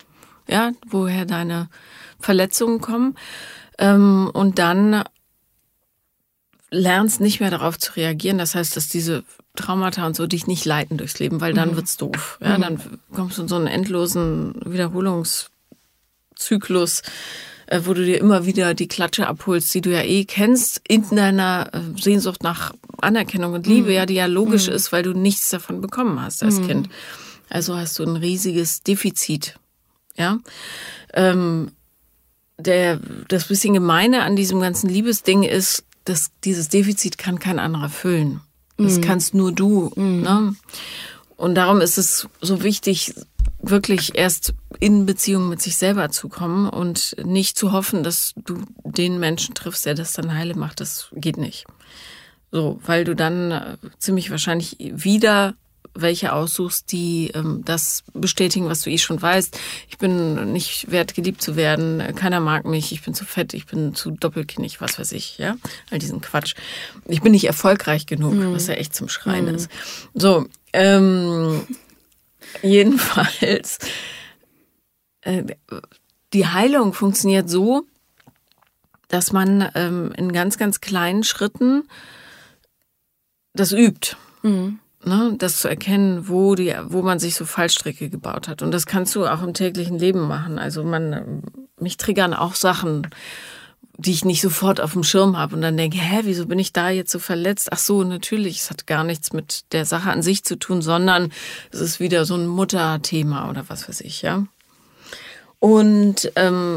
deine Verletzungen kommen, und dann lernst nicht mehr darauf zu reagieren. Das heißt, dass diese Traumata und so dich nicht leiten durchs Leben, weil dann wird's doof. Ja, dann kommst du in so einen endlosen Wiederholungszyklus, wo du dir immer wieder die Klatsche abholst, die du ja kennst, in deiner Sehnsucht nach Anerkennung und Liebe, die ja logisch ist, weil du nichts davon bekommen hast als Kind. Also hast du ein riesiges Defizit. Ja, das bisschen Gemeine an diesem ganzen Liebesding ist, dass dieses Defizit kann kein anderer füllen. Das kannst nur du. Ne? Und darum ist es so wichtig, wirklich erst in Beziehung mit sich selber zu kommen und nicht zu hoffen, dass du den Menschen triffst, der das dann heile macht. Das geht nicht. So, weil du dann ziemlich wahrscheinlich wieder welche aussuchst, die das bestätigen, was du schon weißt. Ich bin nicht wert, geliebt zu werden. Keiner mag mich. Ich bin zu fett. Ich bin zu doppelkinnig, was weiß ich. Ja, all diesen Quatsch. Ich bin nicht erfolgreich genug, was ja echt zum Schreien ist. So, jedenfalls, die Heilung funktioniert so, dass man in ganz, ganz kleinen Schritten das übt. Ne, das zu erkennen, wo man sich so Fallstricke gebaut hat. Und das kannst du auch im täglichen Leben machen. Also mich triggern auch Sachen, die ich nicht sofort auf dem Schirm habe und dann denke, wieso bin ich da jetzt so verletzt? Ach so, natürlich, es hat gar nichts mit der Sache an sich zu tun, sondern es ist wieder so ein Mutterthema oder was weiß ich, ja. Und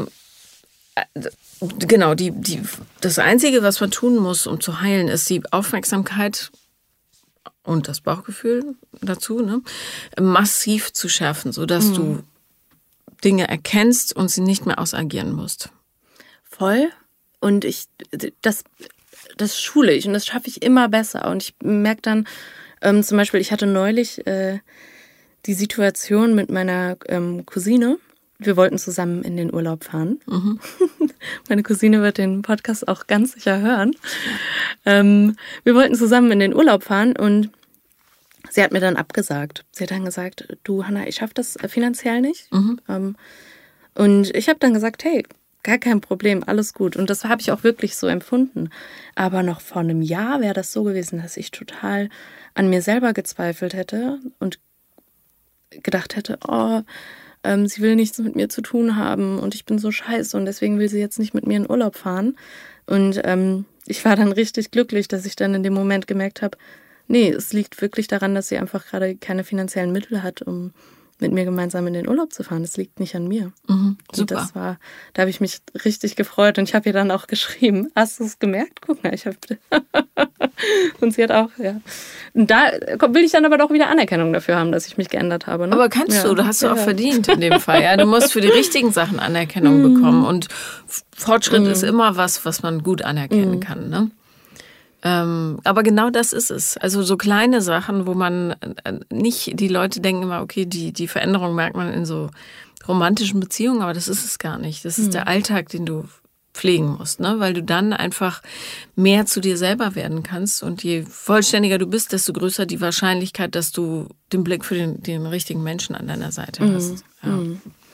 genau, das Einzige, was man tun muss, um zu heilen, ist die Aufmerksamkeit und das Bauchgefühl dazu, ne, massiv zu schärfen, sodass du Dinge erkennst und sie nicht mehr ausagieren musst. Voll. Und das schule ich und das schaffe ich immer besser. Und ich merke dann, zum Beispiel, ich hatte neulich die Situation mit meiner Cousine. Wir wollten zusammen in den Urlaub fahren. Meine Cousine wird den Podcast auch ganz sicher hören. Wir wollten zusammen in den Urlaub fahren und sie hat mir dann abgesagt. Sie hat dann gesagt, du Hannah, ich schaffe das finanziell nicht. Und ich habe dann gesagt, hey, gar kein Problem, alles gut. Und das habe ich auch wirklich so empfunden. Aber noch vor einem Jahr wäre das so gewesen, dass ich total an mir selber gezweifelt hätte und gedacht hätte, sie will nichts mit mir zu tun haben und ich bin so scheiße und deswegen will sie jetzt nicht mit mir in Urlaub fahren. Und ich war dann richtig glücklich, dass ich dann in dem Moment gemerkt habe, nee, es liegt wirklich daran, dass sie einfach gerade keine finanziellen Mittel hat, um mit mir gemeinsam in den Urlaub zu fahren. Das liegt nicht an mir. Super. Und da habe ich mich richtig gefreut und ich habe ihr dann auch geschrieben, hast du es gemerkt? Guck mal, und sie hat auch, ja. Und da will ich dann aber doch wieder Anerkennung dafür haben, dass ich mich geändert habe. Ne? Aber kannst du hast du auch verdient in dem Fall. Ja, du musst für die richtigen Sachen Anerkennung bekommen und Fortschritt ist immer was man gut anerkennen kann, ne? Aber genau das ist es. Also so kleine Sachen, wo man nicht, die Leute denken immer, okay, die Veränderung merkt man in so romantischen Beziehungen, aber das ist es gar nicht. Das ist der Alltag, den du pflegen musst, ne? Weil du dann einfach mehr zu dir selber werden kannst und je vollständiger du bist, desto größer die Wahrscheinlichkeit, dass du den Blick für den richtigen Menschen an deiner Seite hast. Ja.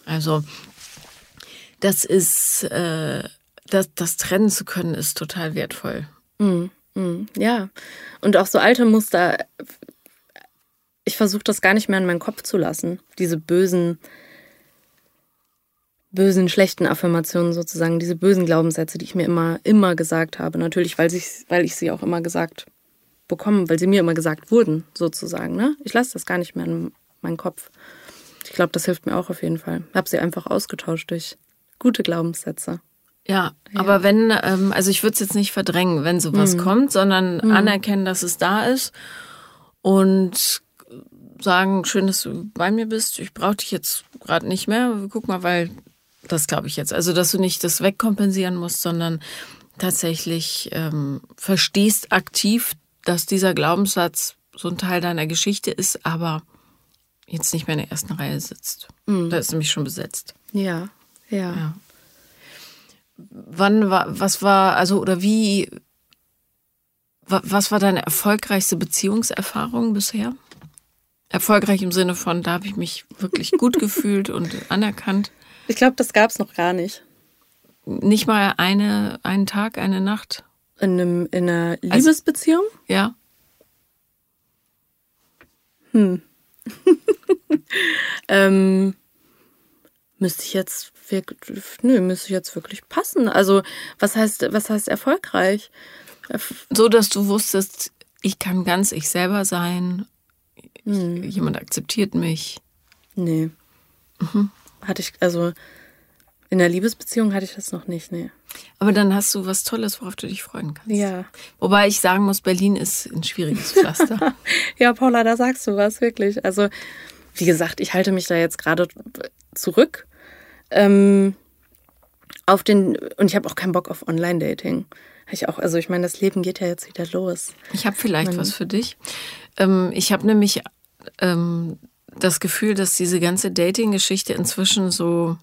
Also das ist, das trennen zu können, ist total wertvoll. Ja, und auch so alte Muster, ich versuche das gar nicht mehr in meinen Kopf zu lassen. Diese bösen, schlechten Affirmationen sozusagen, diese bösen Glaubenssätze, die ich mir immer gesagt habe. Natürlich, weil ich sie auch immer gesagt bekomme, weil sie mir immer gesagt wurden, sozusagen. Ne? Ich lasse das gar nicht mehr in meinen Kopf. Ich glaube, das hilft mir auch auf jeden Fall. Ich habe sie einfach ausgetauscht durch gute Glaubenssätze. Ja, aber wenn, also ich würde es jetzt nicht verdrängen, wenn sowas kommt, sondern anerkennen, dass es da ist und sagen, schön, dass du bei mir bist, ich brauche dich jetzt gerade nicht mehr, guck mal, weil das glaube ich jetzt, also dass du nicht das wegkompensieren musst, sondern tatsächlich verstehst aktiv, dass dieser Glaubenssatz so ein Teil deiner Geschichte ist, aber jetzt nicht mehr in der ersten Reihe sitzt. Da ist nämlich schon besetzt. Ja. Was war deine erfolgreichste Beziehungserfahrung bisher? Erfolgreich im Sinne von, da habe ich mich wirklich gut gefühlt und anerkannt. Ich glaube, das gab es noch gar nicht. Nicht mal einen Tag, eine Nacht? In einer Liebesbeziehung? Ja. Müsste ich jetzt wirklich passen. Also, was heißt erfolgreich? So, dass du wusstest, ich kann ganz ich selber sein, jemand akzeptiert mich. Nee. In der Liebesbeziehung hatte ich das noch nicht, nee. Aber dann hast du was Tolles, worauf du dich freuen kannst. Ja. Wobei ich sagen muss, Berlin ist ein schwieriges Pflaster. Ja, Paula, da sagst du was, wirklich. Also, wie gesagt, ich halte mich da jetzt gerade zurück. Und ich habe auch keinen Bock auf Online-Dating. Ich meine, das Leben geht ja jetzt wieder los. Ich habe vielleicht was für dich. Ich habe nämlich das Gefühl, dass diese ganze Dating-Geschichte inzwischen so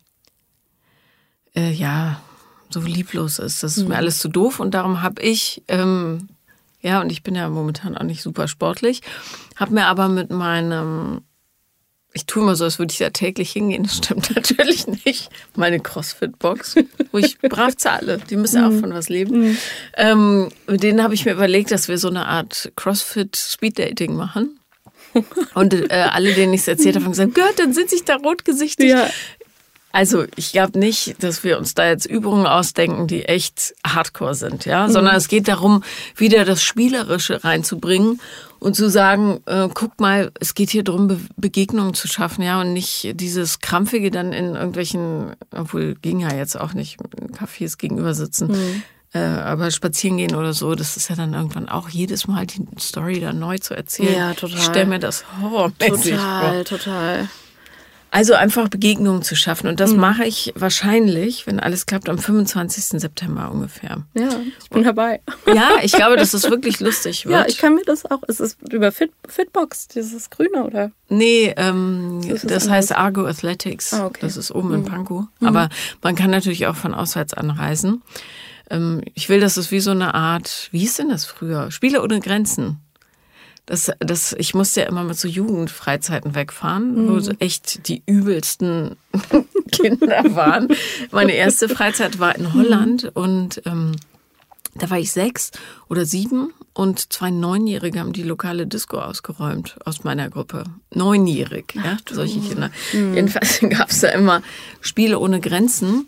lieblos ist. Das ist mir alles zu doof und darum habe ich, und ich bin ja momentan auch nicht super sportlich, habe mir aber mit meinem, ich tue immer so, als würde ich da täglich hingehen, das stimmt natürlich nicht, meine CrossFit-Box, wo ich brav zahle, die müssen auch von was leben. Mit denen habe ich mir überlegt, dass wir so eine Art CrossFit-Speed-Dating machen. Und alle, denen ich es erzählt habe, haben gesagt, Gott, dann sind sich da rotgesichtig. Ja. Also ich glaube nicht, dass wir uns da jetzt Übungen ausdenken, die echt hardcore sind, ja, sondern es geht darum, wieder das Spielerische reinzubringen und zu sagen, guck mal, es geht hier darum, Begegnungen zu schaffen, ja, und nicht dieses Krampfige dann in irgendwelchen, obwohl ging ja jetzt auch nicht, in Cafés gegenüber sitzen, aber spazieren gehen oder so, das ist ja dann irgendwann auch jedes Mal die Story dann neu zu erzählen. Ja, total. Ich stelle mir das horrormäßig vor. Total. Also einfach Begegnungen zu schaffen. Und das mache ich wahrscheinlich, wenn alles klappt, am 25. September ungefähr. Ja, ich bin dabei. Ja, ich glaube, dass es wirklich lustig wird. Ja, ich kann mir das auch. Ist es über Fitbox, dieses Grüne, oder? Nee, das heißt Argo Athletics. Ah, okay. Das ist oben in Pankow. Aber man kann natürlich auch von auswärts anreisen. Ich will, dass es wie so eine Art, wie hieß denn das früher? Spiele ohne Grenzen. Ich musste ja immer mit so Jugendfreizeiten wegfahren, wo so echt die übelsten Kinder waren. Meine erste Freizeit war in Holland und da war ich 6 oder 7 und 2 Neunjährige haben die lokale Disco ausgeräumt aus meiner Gruppe. 9-jährig, ja, solche Kinder. Jedenfalls gab es da immer Spiele ohne Grenzen.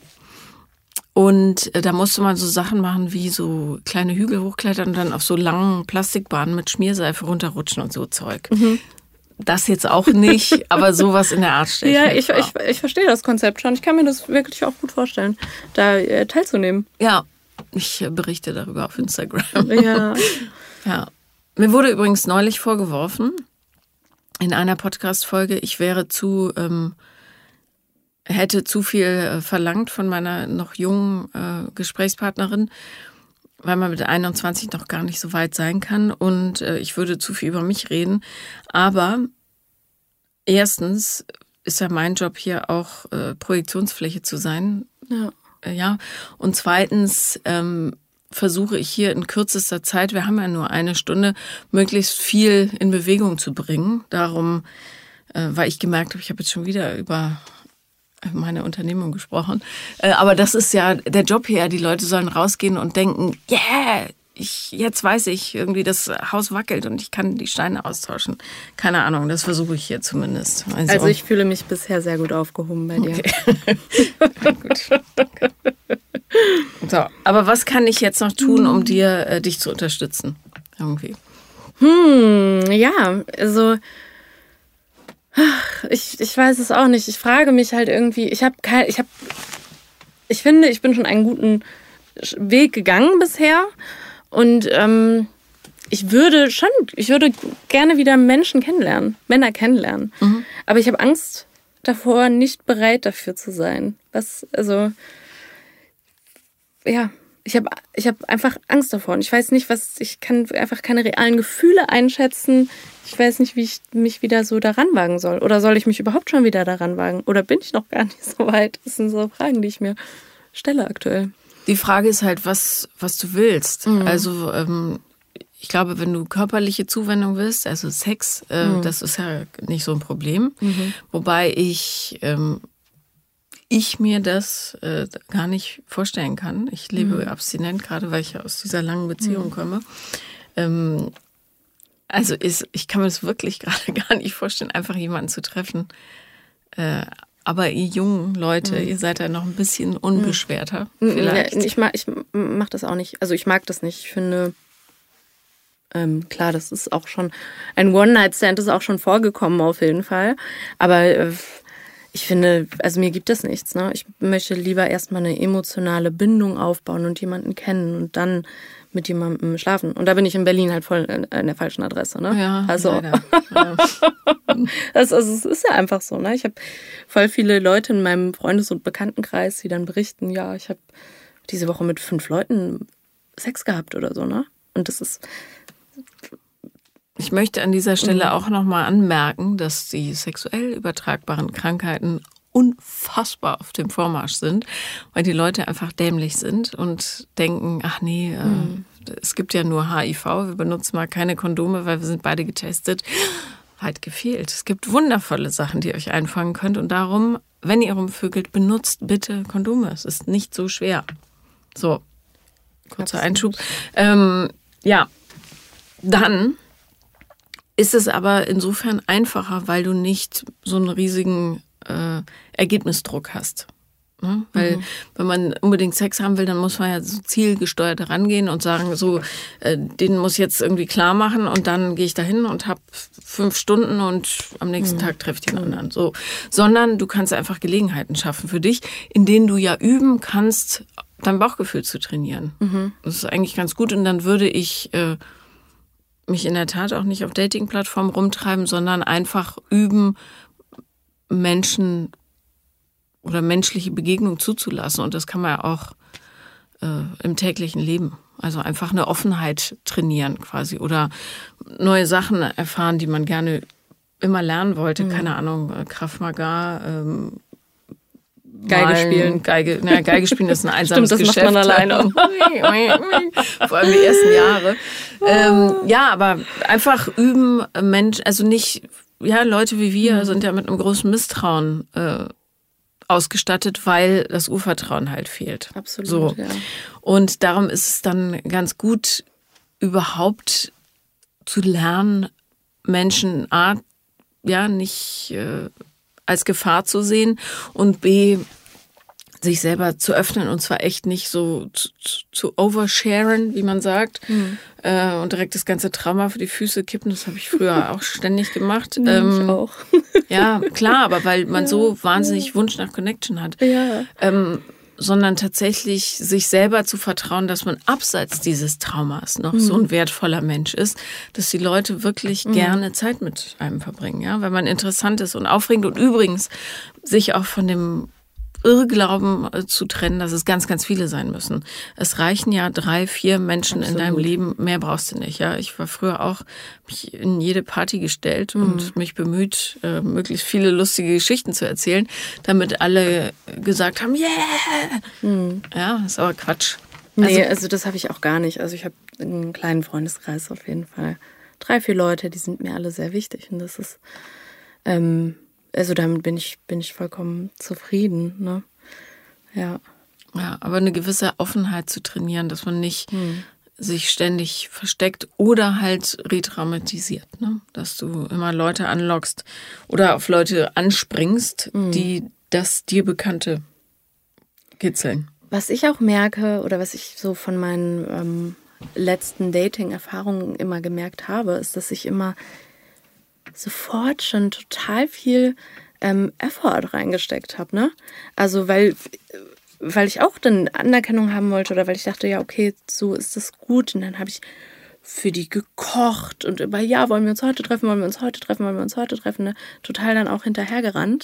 Und da musste man so Sachen machen wie so kleine Hügel hochklettern und dann auf so langen Plastikbahnen mit Schmierseife runterrutschen und so Zeug. Das jetzt auch nicht, aber sowas in der Art stelle ich mir vor. Ich verstehe das Konzept schon. Ich kann mir das wirklich auch gut vorstellen, da teilzunehmen. Ja, ich berichte darüber auf Instagram. Ja. Ja. Mir wurde übrigens neulich vorgeworfen, in einer Podcast-Folge, ich hätte zu viel verlangt von meiner noch jungen Gesprächspartnerin, weil man mit 21 noch gar nicht so weit sein kann und ich würde zu viel über mich reden. Aber erstens ist ja mein Job hier auch Projektionsfläche zu sein. Ja. Und zweitens versuche ich hier in kürzester Zeit, wir haben ja nur eine Stunde, möglichst viel in Bewegung zu bringen. Darum, weil ich gemerkt habe, ich habe jetzt schon wieder über meine Unternehmung gesprochen. Aber das ist ja der Job hier. Die Leute sollen rausgehen und denken, yeah, jetzt weiß ich irgendwie, das Haus wackelt und ich kann die Steine austauschen. Keine Ahnung, das versuche ich hier zumindest. Also ich fühle mich bisher sehr gut aufgehoben bei dir. Okay. Gut. So, aber was kann ich jetzt noch tun, um dich zu unterstützen? Irgendwie. Ja, also ich weiß es auch nicht. Ich frage mich halt irgendwie, ich finde, ich bin schon einen guten Weg gegangen bisher und ich würde gerne wieder Männer kennenlernen. Mhm. Aber ich habe Angst davor, nicht bereit dafür zu sein. Ich habe einfach Angst davor und ich weiß nicht, ich kann einfach keine realen Gefühle einschätzen. Ich weiß nicht, wie ich mich wieder so daran wagen soll. Oder soll ich mich überhaupt schon wieder daran wagen? Oder bin ich noch gar nicht so weit? Das sind so Fragen, die ich mir stelle aktuell. Die Frage ist halt, was du willst. Mhm. Also ich glaube, wenn du körperliche Zuwendung willst, also Sex, das ist ja nicht so ein Problem. Mhm. Wobei ich mir das gar nicht vorstellen kann. Ich lebe abstinent, gerade weil ich ja aus dieser langen Beziehung komme. Also ich kann mir das wirklich gerade gar nicht vorstellen, einfach jemanden zu treffen. Aber ihr jungen Leute, ihr seid ja noch ein bisschen unbeschwerter. Vielleicht. Ich mach das auch nicht. Also ich mag das nicht. Ich finde, klar, das ist auch schon, ein One-Night-Stand ist auch schon vorgekommen auf jeden Fall. Aber ich finde, also mir gibt das nichts. Ne? Ich möchte lieber erstmal eine emotionale Bindung aufbauen und jemanden kennen und dann mit jemandem schlafen. Und da bin ich in Berlin halt voll an der falschen Adresse. Ne? Ja, also leider. Ja. also es ist ja einfach so. Ne? Ich habe voll viele Leute in meinem Freundes- und Bekanntenkreis, die dann berichten, ja, ich habe diese Woche mit 5 Leuten Sex gehabt oder so. Ne? Und das ist... Ich möchte an dieser Stelle auch nochmal anmerken, dass die sexuell übertragbaren Krankheiten unfassbar auf dem Vormarsch sind, weil die Leute einfach dämlich sind und denken, ach nee, es gibt ja nur HIV, wir benutzen mal keine Kondome, weil wir sind beide getestet. Weit gefehlt. Es gibt wundervolle Sachen, die ihr euch einfangen könnt und darum, wenn ihr rumvögelt, benutzt bitte Kondome. Es ist nicht so schwer. So, kurzer Einschub. Ja, dann ist es aber insofern einfacher, weil du nicht so einen riesigen Ergebnisdruck hast. Ne? Weil wenn man unbedingt Sex haben will, dann muss man ja so zielgesteuert rangehen und sagen, so, den muss ich jetzt irgendwie klar machen und dann gehe ich da hin und habe 5 Stunden und am nächsten Tag treffe ich den anderen. So. Sondern du kannst einfach Gelegenheiten schaffen für dich, in denen du ja üben kannst, dein Bauchgefühl zu trainieren. Das ist eigentlich ganz gut und dann würde ich mich in der Tat auch nicht auf Dating-Plattformen rumtreiben, sondern einfach üben, Menschen oder menschliche Begegnung zuzulassen. Und das kann man ja auch im täglichen Leben. Also einfach eine Offenheit trainieren quasi oder neue Sachen erfahren, die man gerne immer lernen wollte. Keine Ahnung, Krav Maga, Geige spielen. Geige spielen ist ein einsames Stimmt, das Geschäft. Macht man alleine. Vor allem die ersten Jahre. Ja, aber einfach üben, also nicht, ja, Leute wie wir sind ja mit einem großen Misstrauen ausgestattet, weil das Urvertrauen halt fehlt. Absolut, so. ja. Und darum ist es dann ganz gut, überhaupt zu lernen, Menschen A, ja, nicht als Gefahr zu sehen und B, sich selber zu öffnen und zwar echt nicht so zu oversharen, wie man sagt, und direkt das ganze Trauma für die Füße kippen. Das habe ich früher auch ständig gemacht. Ich auch. Ja, klar, aber weil man so wahnsinnig Wunsch nach Connection hat. Ja. Sondern tatsächlich sich selber zu vertrauen, dass man abseits dieses Traumas noch so ein wertvoller Mensch ist, dass die Leute wirklich gerne Zeit mit einem verbringen, ja, weil man interessant ist und aufregend und übrigens sich auch von dem Irrglauben zu trennen, dass es ganz, ganz viele sein müssen. Es reichen ja 3, 4 Menschen in deinem Leben, mehr brauchst du nicht. Ja, ich war früher auch mich in jede Party gestellt und mich bemüht, möglichst viele lustige Geschichten zu erzählen, damit alle gesagt haben, yeah! Ja, ist aber Quatsch. Nee, also das habe ich auch gar nicht. Also ich habe einen kleinen Freundeskreis auf jeden Fall. 3, 4 Leute, die sind mir alle sehr wichtig und das ist also damit bin ich vollkommen zufrieden, ne? Ja. Ja, aber eine gewisse Offenheit zu trainieren, dass man nicht sich ständig versteckt oder halt retraumatisiert, ne? Dass du immer Leute anlockst oder auf Leute anspringst, die das dir Bekannte kitzeln. Was ich auch merke oder was ich so von meinen letzten Dating-Erfahrungen immer gemerkt habe, ist, dass ich immer sofort schon total viel Effort reingesteckt habe, ne? Also weil ich auch dann Anerkennung haben wollte oder weil ich dachte, ja, okay, so ist das gut. Und dann habe ich für die gekocht und immer, ja, wollen wir uns heute treffen, ne? Total dann auch hinterhergerannt.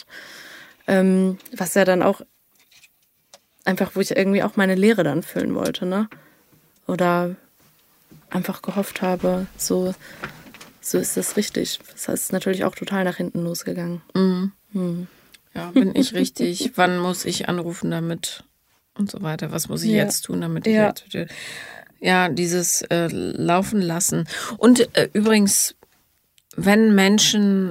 Was ja dann auch einfach, wo ich irgendwie auch meine Leere dann füllen wollte, ne? Oder einfach gehofft habe, so ist das richtig. Das heißt, natürlich auch total nach hinten losgegangen. Ja, bin ich richtig? Wann muss ich anrufen damit? Und so weiter. Was muss ich jetzt tun, damit ich jetzt... Ja, dieses Laufen lassen. Und übrigens, wenn Menschen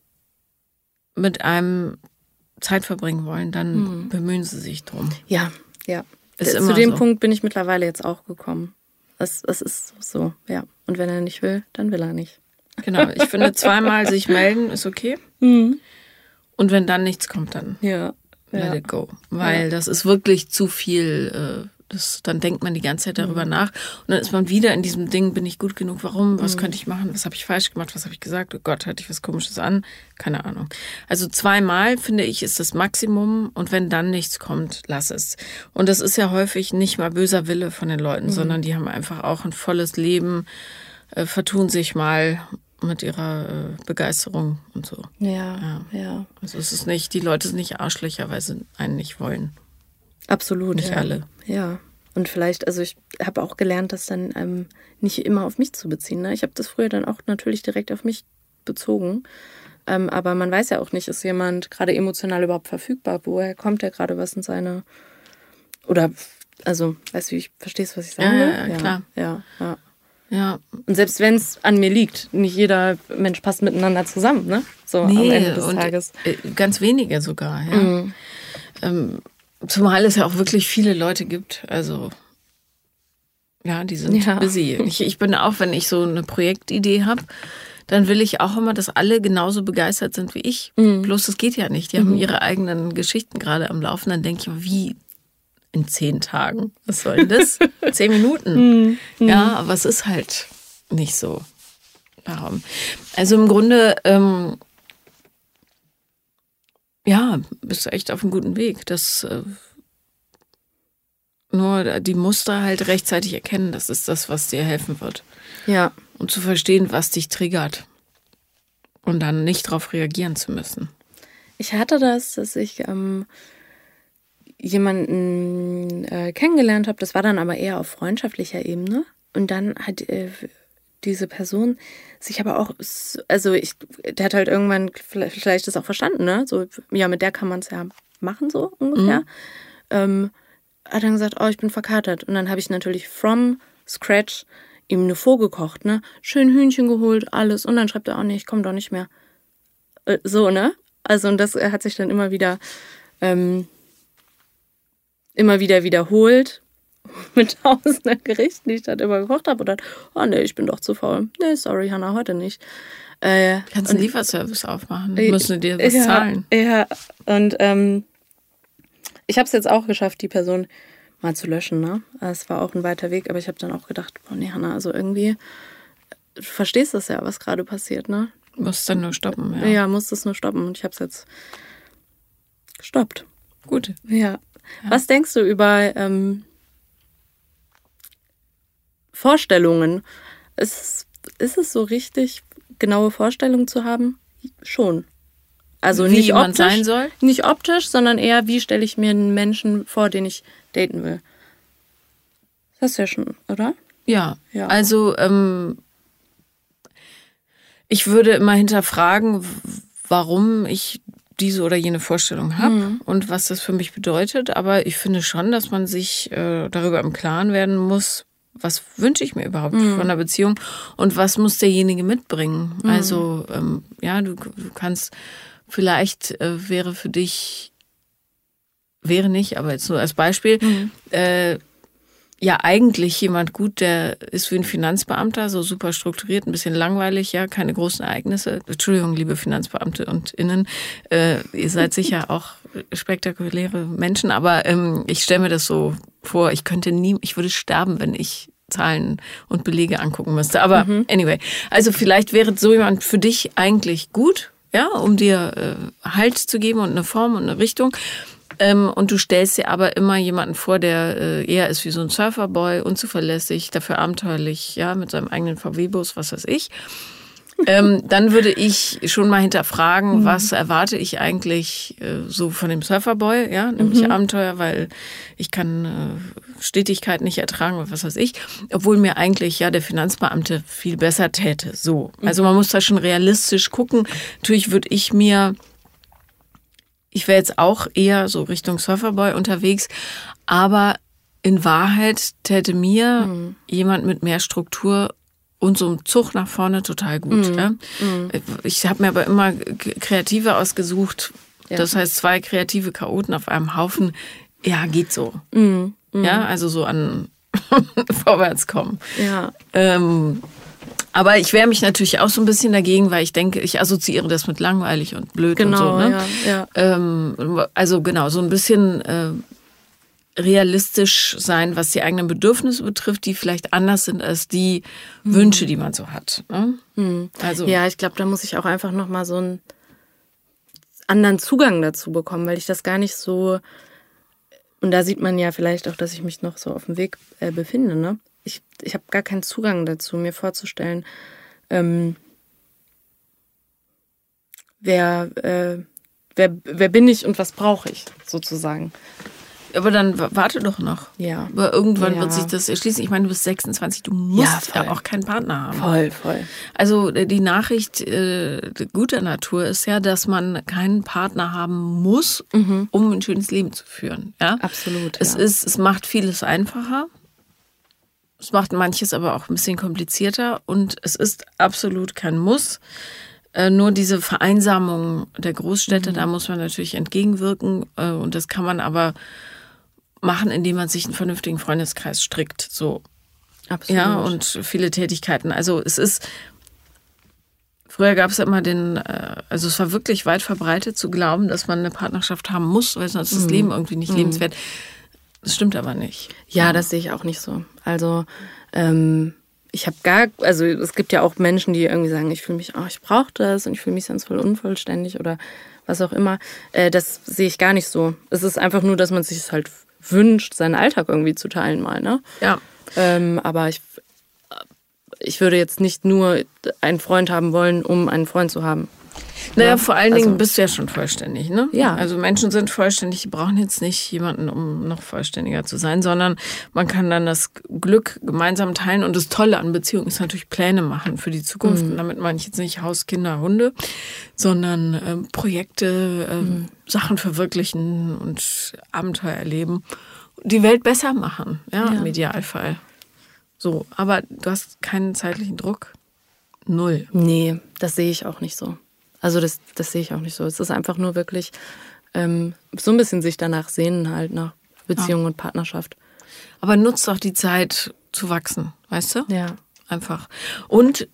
mit einem Zeit verbringen wollen, dann bemühen sie sich drum. Ja. Ist Zu immer dem so. Punkt bin ich mittlerweile jetzt auch gekommen. Es ist so, ja. Und wenn er nicht will, dann will er nicht. Genau, ich finde, zweimal sich melden ist okay. Und wenn dann nichts kommt, dann let it go. Weil das ist wirklich zu viel. Dann denkt man die ganze Zeit darüber nach. Und dann ist man wieder in diesem Ding, bin ich gut genug? Warum? Was könnte ich machen? Was habe ich falsch gemacht? Was habe ich gesagt? Oh Gott, hatte ich was Komisches an? Keine Ahnung. Also zweimal, finde ich, ist das Maximum. Und wenn dann nichts kommt, lass es. Und das ist ja häufig nicht mal böser Wille von den Leuten, sondern die haben einfach auch ein volles Leben, vertun sich mal mit ihrer Begeisterung und so. Ja. Also es ist nicht, die Leute sind nicht Arschlöcher, weil sie einen nicht wollen. Absolut. Nicht alle. Ja. Und vielleicht, also ich habe auch gelernt, das dann nicht immer auf mich zu beziehen. Ne? Ich habe das früher dann auch natürlich direkt auf mich bezogen. Aber man weiß ja auch nicht, ist jemand gerade emotional überhaupt verfügbar? Woher kommt der gerade, was sind seine... Oder, also, weißt du, verstehst, was ich sagen will? Ja, klar. Ja. Und selbst wenn es an mir liegt, nicht jeder Mensch passt miteinander zusammen, ne? So am Ende des Tages. Ganz wenige sogar, ja. Zumal es ja auch wirklich viele Leute gibt, also ja, die sind busy. Ich bin auch, wenn ich so eine Projektidee habe, dann will ich auch immer, dass alle genauso begeistert sind wie ich. Bloß das geht ja nicht. Die haben ihre eigenen Geschichten gerade am Laufen. Dann denke ich mir, wie in 10 Tagen? Was soll denn das? 10 Minuten. Ja, aber es ist halt nicht so. Darum. Also im Grunde, bist du echt auf einem guten Weg. Das nur die Muster halt rechtzeitig erkennen, das ist das, was dir helfen wird. Ja. Und zu verstehen, was dich triggert. Und dann nicht darauf reagieren zu müssen. Ich hatte das, dass ich jemanden kennengelernt habe. Das war dann aber eher auf freundschaftlicher Ebene. Und dann hat diese Person sich aber auch, der hat halt irgendwann vielleicht das auch verstanden, ne? So, ja, mit der kann man es ja machen, so ungefähr. Hat dann gesagt, oh, ich bin verkatert. Und dann habe ich natürlich from scratch ihm eine vorgekocht, ne? Schön Hühnchen geholt, alles. Und dann schreibt er, oh nee, ich komme doch nicht mehr. So, ne? Also, und das hat sich dann immer wieder wiederholt mit tausenden Gerichten, die ich dann immer gekocht habe. Und dann, oh nee, ich bin doch zu faul. Nee, sorry, Hannah, heute nicht. Kannst einen Lieferservice aufmachen, müssen dir was zahlen. Ja, und ich habe es jetzt auch geschafft, die Person mal zu löschen, ne? Es war auch ein weiter Weg, aber ich habe dann auch gedacht, boah, nee, Hannah, also irgendwie, du verstehst das ja, was gerade passiert, ne? Musst dann nur stoppen, ja. Ja, musst es nur stoppen und ich habe es jetzt gestoppt. Gut. Ja. Was denkst du über Vorstellungen? Ist es so richtig, genaue Vorstellungen zu haben? Schon. Also wie nicht jemand optisch, sein soll? Nicht optisch, sondern eher, wie stelle ich mir einen Menschen vor, den ich daten will. Das ist ja schon, oder? Ja. Ja. Also ich würde immer hinterfragen, warum ich diese oder jene Vorstellung habe und was das für mich bedeutet. Aber ich finde schon, dass man sich darüber im Klaren werden muss, was wünsche ich mir überhaupt von einer Beziehung und was muss derjenige mitbringen. Also du kannst vielleicht wäre für dich, wäre nicht, aber jetzt nur als Beispiel, ja eigentlich jemand gut, der ist wie ein Finanzbeamter, so super strukturiert, ein bisschen langweilig, ja, keine großen Ereignisse. Entschuldigung, liebe Finanzbeamte und Innen, ihr seid sicher auch spektakuläre Menschen, aber ich stelle mir das so vor, ich würde sterben, wenn ich Zahlen und Belege angucken müsste. Aber anyway, also vielleicht wäre so jemand für dich eigentlich gut, ja, um dir Halt zu geben und eine Form und eine Richtung. Und du stellst dir aber immer jemanden vor, der eher ist wie so ein Surferboy, unzuverlässig, dafür abenteuerlich, ja, mit seinem eigenen VW-Bus, was weiß ich. Dann würde ich schon mal hinterfragen, was erwarte ich eigentlich so von dem Surferboy, ja, nämlich Abenteuer, weil ich kann Stetigkeit nicht ertragen oder was weiß ich, obwohl mir eigentlich ja der Finanzbeamte viel besser täte. So, also man muss da schon realistisch gucken. Natürlich würde ich wäre jetzt auch eher so Richtung Surferboy unterwegs, aber in Wahrheit täte mir jemand mit mehr Struktur und so einem Zug nach vorne total gut. Ja? Ich habe mir aber immer Kreative ausgesucht, das heißt 2 kreative Chaoten auf einem Haufen, ja, geht so. Ja, also so an Vorwärtskommen. Ja. Aber ich wehre mich natürlich auch so ein bisschen dagegen, weil ich denke, ich assoziiere das mit langweilig und blöd und so. Ne? Ja. Also genau, so ein bisschen realistisch sein, was die eigenen Bedürfnisse betrifft, die vielleicht anders sind als die Wünsche, die man so hat. Ne? Also, ja, ich glaube, da muss ich auch einfach nochmal so einen anderen Zugang dazu bekommen, weil ich das gar nicht so, und da sieht man ja vielleicht auch, dass ich mich noch so auf dem Weg befinde, ne? Ich habe gar keinen Zugang dazu, mir vorzustellen, wer bin ich und was brauche ich, sozusagen. Aber dann warte doch noch. Ja. Aber irgendwann wird sich das erschließen. Ich meine, du bist 26, du musst ja auch keinen Partner haben. Voll. Also die Nachricht guter Natur ist ja, dass man keinen Partner haben muss, um ein schönes Leben zu führen. Ja? Absolut. Es macht vieles einfacher. Es macht manches aber auch ein bisschen komplizierter und es ist absolut kein Muss. Nur diese Vereinsamung der Großstädte, da muss man natürlich entgegenwirken und das kann man aber machen, indem man sich einen vernünftigen Freundeskreis strickt. So. Absolut. Ja, und viele Tätigkeiten. Also früher gab es ja immer also es war wirklich weit verbreitet zu glauben, dass man eine Partnerschaft haben muss, weil sonst ist das Leben irgendwie nicht lebenswert. Das stimmt aber nicht. Ja, das sehe ich auch nicht so. Also es gibt ja auch Menschen, die irgendwie sagen, ich brauche das und ich fühle mich sonst voll unvollständig oder was auch immer. Das sehe ich gar nicht so. Es ist einfach nur, dass man sich es halt wünscht, seinen Alltag irgendwie zu teilen mal, ne? Ja. Aber ich würde jetzt nicht nur einen Freund haben wollen, um einen Freund zu haben. Naja, vor allen Dingen bist du ja schon vollständig, ne? Ja. Also Menschen sind vollständig, die brauchen jetzt nicht jemanden, um noch vollständiger zu sein, sondern man kann dann das Glück gemeinsam teilen. Und das Tolle an Beziehungen ist natürlich Pläne machen für die Zukunft. Und damit meine ich jetzt nicht Haus, Kinder, Hunde, sondern Projekte, Sachen verwirklichen und Abenteuer erleben. Die Welt besser machen, ja, im Idealfall. So, aber du hast keinen zeitlichen Druck. 0. Nee, das sehe ich auch nicht so. Also das sehe ich auch nicht so. Es ist einfach nur wirklich so ein bisschen sich danach sehnen halt, nach Beziehung und Partnerschaft. Aber nutzt auch die Zeit zu wachsen, weißt du? Ja. Einfach. Und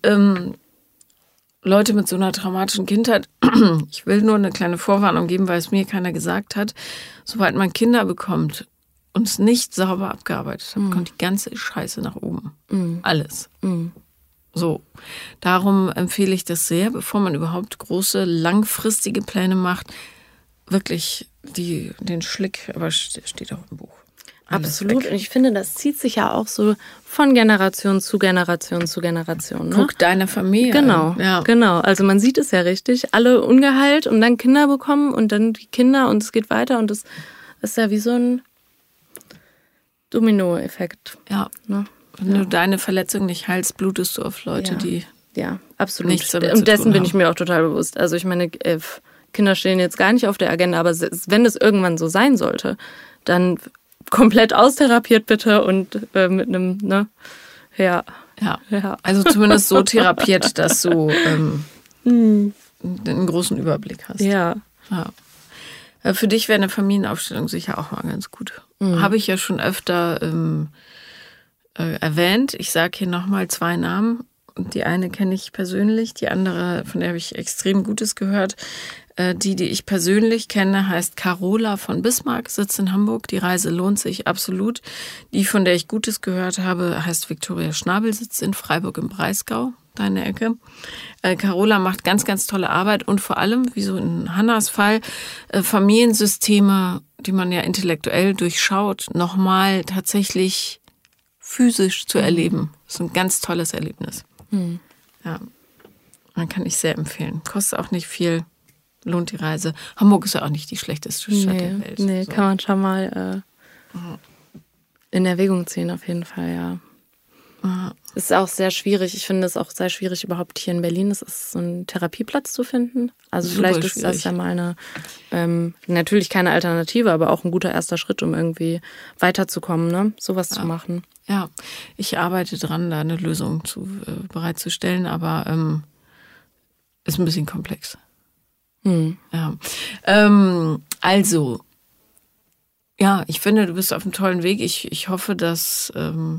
Leute mit so einer traumatischen Kindheit, ich will nur eine kleine Vorwarnung geben, weil es mir keiner gesagt hat, sobald man Kinder bekommt und es nicht sauber abgearbeitet hat, kommt die ganze Scheiße nach oben. Alles. So, darum empfehle ich das sehr, bevor man überhaupt große, langfristige Pläne macht, wirklich den Schlick, aber steht auch im Buch. Absolut. Und ich finde, das zieht sich ja auch so von Generation zu Generation zu Generation. Ne? Guck deine Familie Genau, an. Ja. Genau. Also man sieht es ja richtig. Alle ungeheilt und dann Kinder bekommen und dann die Kinder und es geht weiter und es ist ja wie so ein Domino-Effekt. Ja. Ne? Wenn du deine Verletzung nicht heilst, blutest du auf Leute, die absolut. nichts damit und zu dessen tun bin haben. ich mir auch total bewusst. Also ich meine, Kinder stehen jetzt gar nicht auf der Agenda, aber wenn das irgendwann so sein sollte, dann komplett austherapiert bitte und mit einem, ne? Ja. Also zumindest so therapiert, dass du einen großen Überblick hast. Ja. Für dich wäre eine Familienaufstellung sicher auch mal ganz gut. Habe ich ja schon öfter erwähnt. Ich sage hier nochmal 2 Namen. Die eine kenne ich persönlich, die andere, von der habe ich extrem Gutes gehört. Die ich persönlich kenne, heißt Carola von Bismarck, sitzt in Hamburg. Die Reise lohnt sich absolut. Die, von der ich Gutes gehört habe, heißt Viktoria Schnabel, sitzt in Freiburg im Breisgau, deine Ecke. Carola macht ganz, ganz tolle Arbeit und vor allem, wie so in Hannas Fall, Familiensysteme, die man ja intellektuell durchschaut, nochmal tatsächlich physisch zu erleben. Das ist ein ganz tolles Erlebnis. Ja, man kann ich sehr empfehlen. Kostet auch nicht viel, lohnt die Reise. Hamburg ist ja auch nicht die schlechteste Stadt der Welt. Nee, so. Kann man schon mal in Erwägung ziehen, auf jeden Fall, ja. Es ist auch sehr schwierig. Ich finde es auch sehr schwierig, überhaupt hier in Berlin so einen Therapieplatz zu finden. Also Super vielleicht ist das ja mal eine, natürlich keine Alternative, aber auch ein guter erster Schritt, um irgendwie weiterzukommen, ne? Sowas zu machen. Ja, ich arbeite dran, da eine Lösung bereitzustellen, aber ist ein bisschen komplex. Ja. Also, ja, ich finde, du bist auf einem tollen Weg. Ich hoffe, dass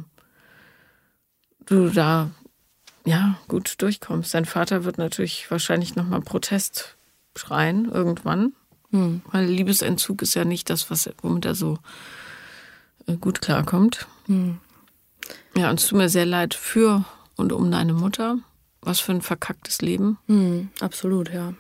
du da gut durchkommst. Dein Vater wird natürlich wahrscheinlich nochmal Protest schreien irgendwann, weil Liebesentzug ist ja nicht das, womit er so gut klarkommt. Ja, und es tut mir sehr leid für und um deine Mutter. Was für ein verkacktes Leben. Absolut, ja.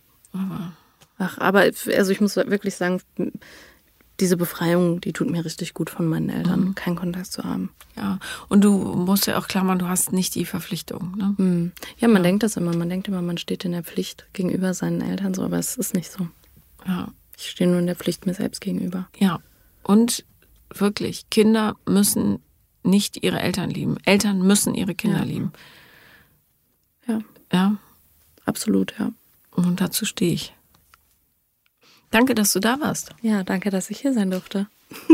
Aber also ich muss wirklich sagen, diese Befreiung, die tut mir richtig gut von meinen Eltern, keinen Kontakt zu haben. Ja, und du musst ja auch klar machen, du hast nicht die Verpflichtung, ne? Ja, man denkt das immer. Man denkt immer, man steht in der Pflicht gegenüber seinen Eltern, so, aber es ist nicht so. Ja. Ich stehe nur in der Pflicht mir selbst gegenüber. Ja, und wirklich, Kinder müssen nicht ihre Eltern lieben. Eltern müssen ihre Kinder lieben. Ja. Ja. Absolut, ja. Und dazu stehe ich. Danke, dass du da warst. Ja, danke, dass ich hier sein durfte.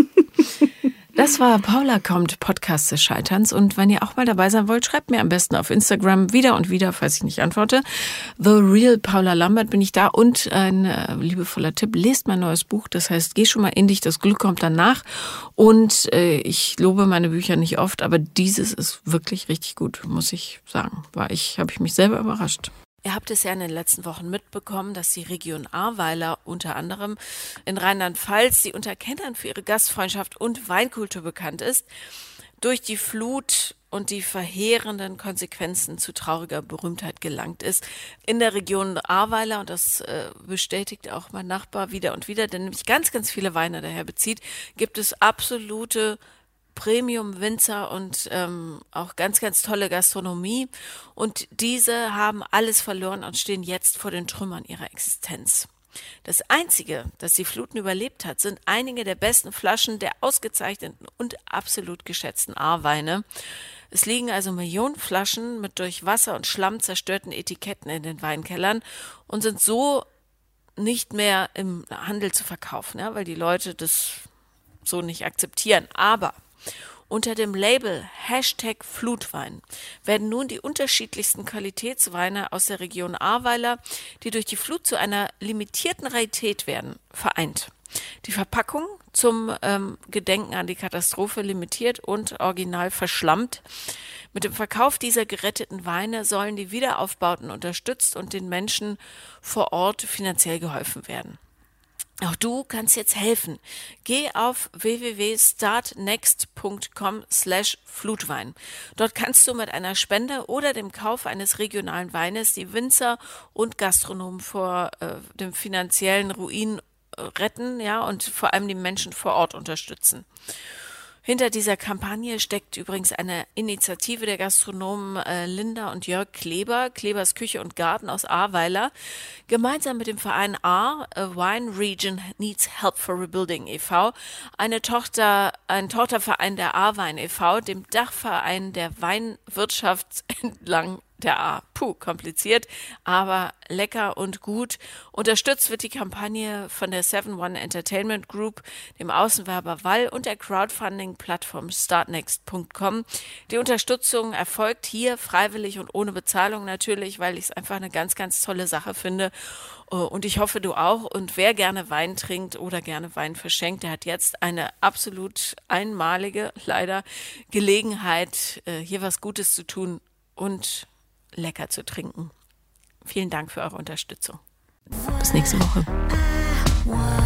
Das war Paula kommt, Podcast des Scheiterns. Und wenn ihr auch mal dabei sein wollt, schreibt mir am besten auf Instagram wieder und wieder, falls ich nicht antworte. The Real Paula Lambert bin ich da. Und ein liebevoller Tipp, lest mein neues Buch. Das heißt, geh schon mal in dich, das Glück kommt danach. Und ich lobe meine Bücher nicht oft, aber dieses ist wirklich richtig gut, muss ich sagen. Habe ich mich selber überrascht. Ihr habt es ja in den letzten Wochen mitbekommen, dass die Region Ahrweiler unter anderem in Rheinland-Pfalz, die unter Kennern für ihre Gastfreundschaft und Weinkultur bekannt ist, durch die Flut und die verheerenden Konsequenzen zu trauriger Berühmtheit gelangt ist. In der Region Ahrweiler, und das bestätigt auch mein Nachbar wieder und wieder, der nämlich ganz, ganz viele Weine daher bezieht, gibt es absolute Premium-Winzer und auch ganz, ganz tolle Gastronomie. Und diese haben alles verloren und stehen jetzt vor den Trümmern ihrer Existenz. Das Einzige, das die Fluten überlebt hat, sind einige der besten Flaschen der ausgezeichneten und absolut geschätzten Ahrweine. Es liegen also Millionen Flaschen mit durch Wasser und Schlamm zerstörten Etiketten in den Weinkellern und sind so nicht mehr im Handel zu verkaufen, ja, weil die Leute das so nicht akzeptieren. Aber unter dem Label #Flutwein werden nun die unterschiedlichsten Qualitätsweine aus der Region Ahrweiler, die durch die Flut zu einer limitierten Rarität werden, vereint. Die Verpackung zum Gedenken an die Katastrophe limitiert und original verschlammt. Mit dem Verkauf dieser geretteten Weine sollen die Wiederaufbauten unterstützt und den Menschen vor Ort finanziell geholfen werden. Auch du kannst jetzt helfen. Geh auf www.startnext.com/Flutwein. Dort kannst du mit einer Spende oder dem Kauf eines regionalen Weines die Winzer und Gastronomen vor dem finanziellen Ruin retten, ja, und vor allem die Menschen vor Ort unterstützen. Hinter dieser Kampagne steckt übrigens eine Initiative der Gastronomen Linda und Jörg Kleber, Klebers Küche und Garten aus Ahrweiler, gemeinsam mit dem Verein A Wine Region Needs Help for Rebuilding e.V., ein Tochterverein der Ahrwein e.V., dem Dachverein der Weinwirtschaft entlang der A. Kompliziert, aber lecker und gut. Unterstützt wird die Kampagne von der 7-One Entertainment Group, dem Außenwerber Wall und der Crowdfunding-Plattform startnext.com. Die Unterstützung erfolgt hier freiwillig und ohne Bezahlung natürlich, weil ich es einfach eine ganz, ganz tolle Sache finde. Und ich hoffe, du auch. Und wer gerne Wein trinkt oder gerne Wein verschenkt, der hat jetzt eine absolut einmalige, leider, Gelegenheit, hier was Gutes zu tun und lecker zu trinken. Vielen Dank für eure Unterstützung. Bis nächste Woche.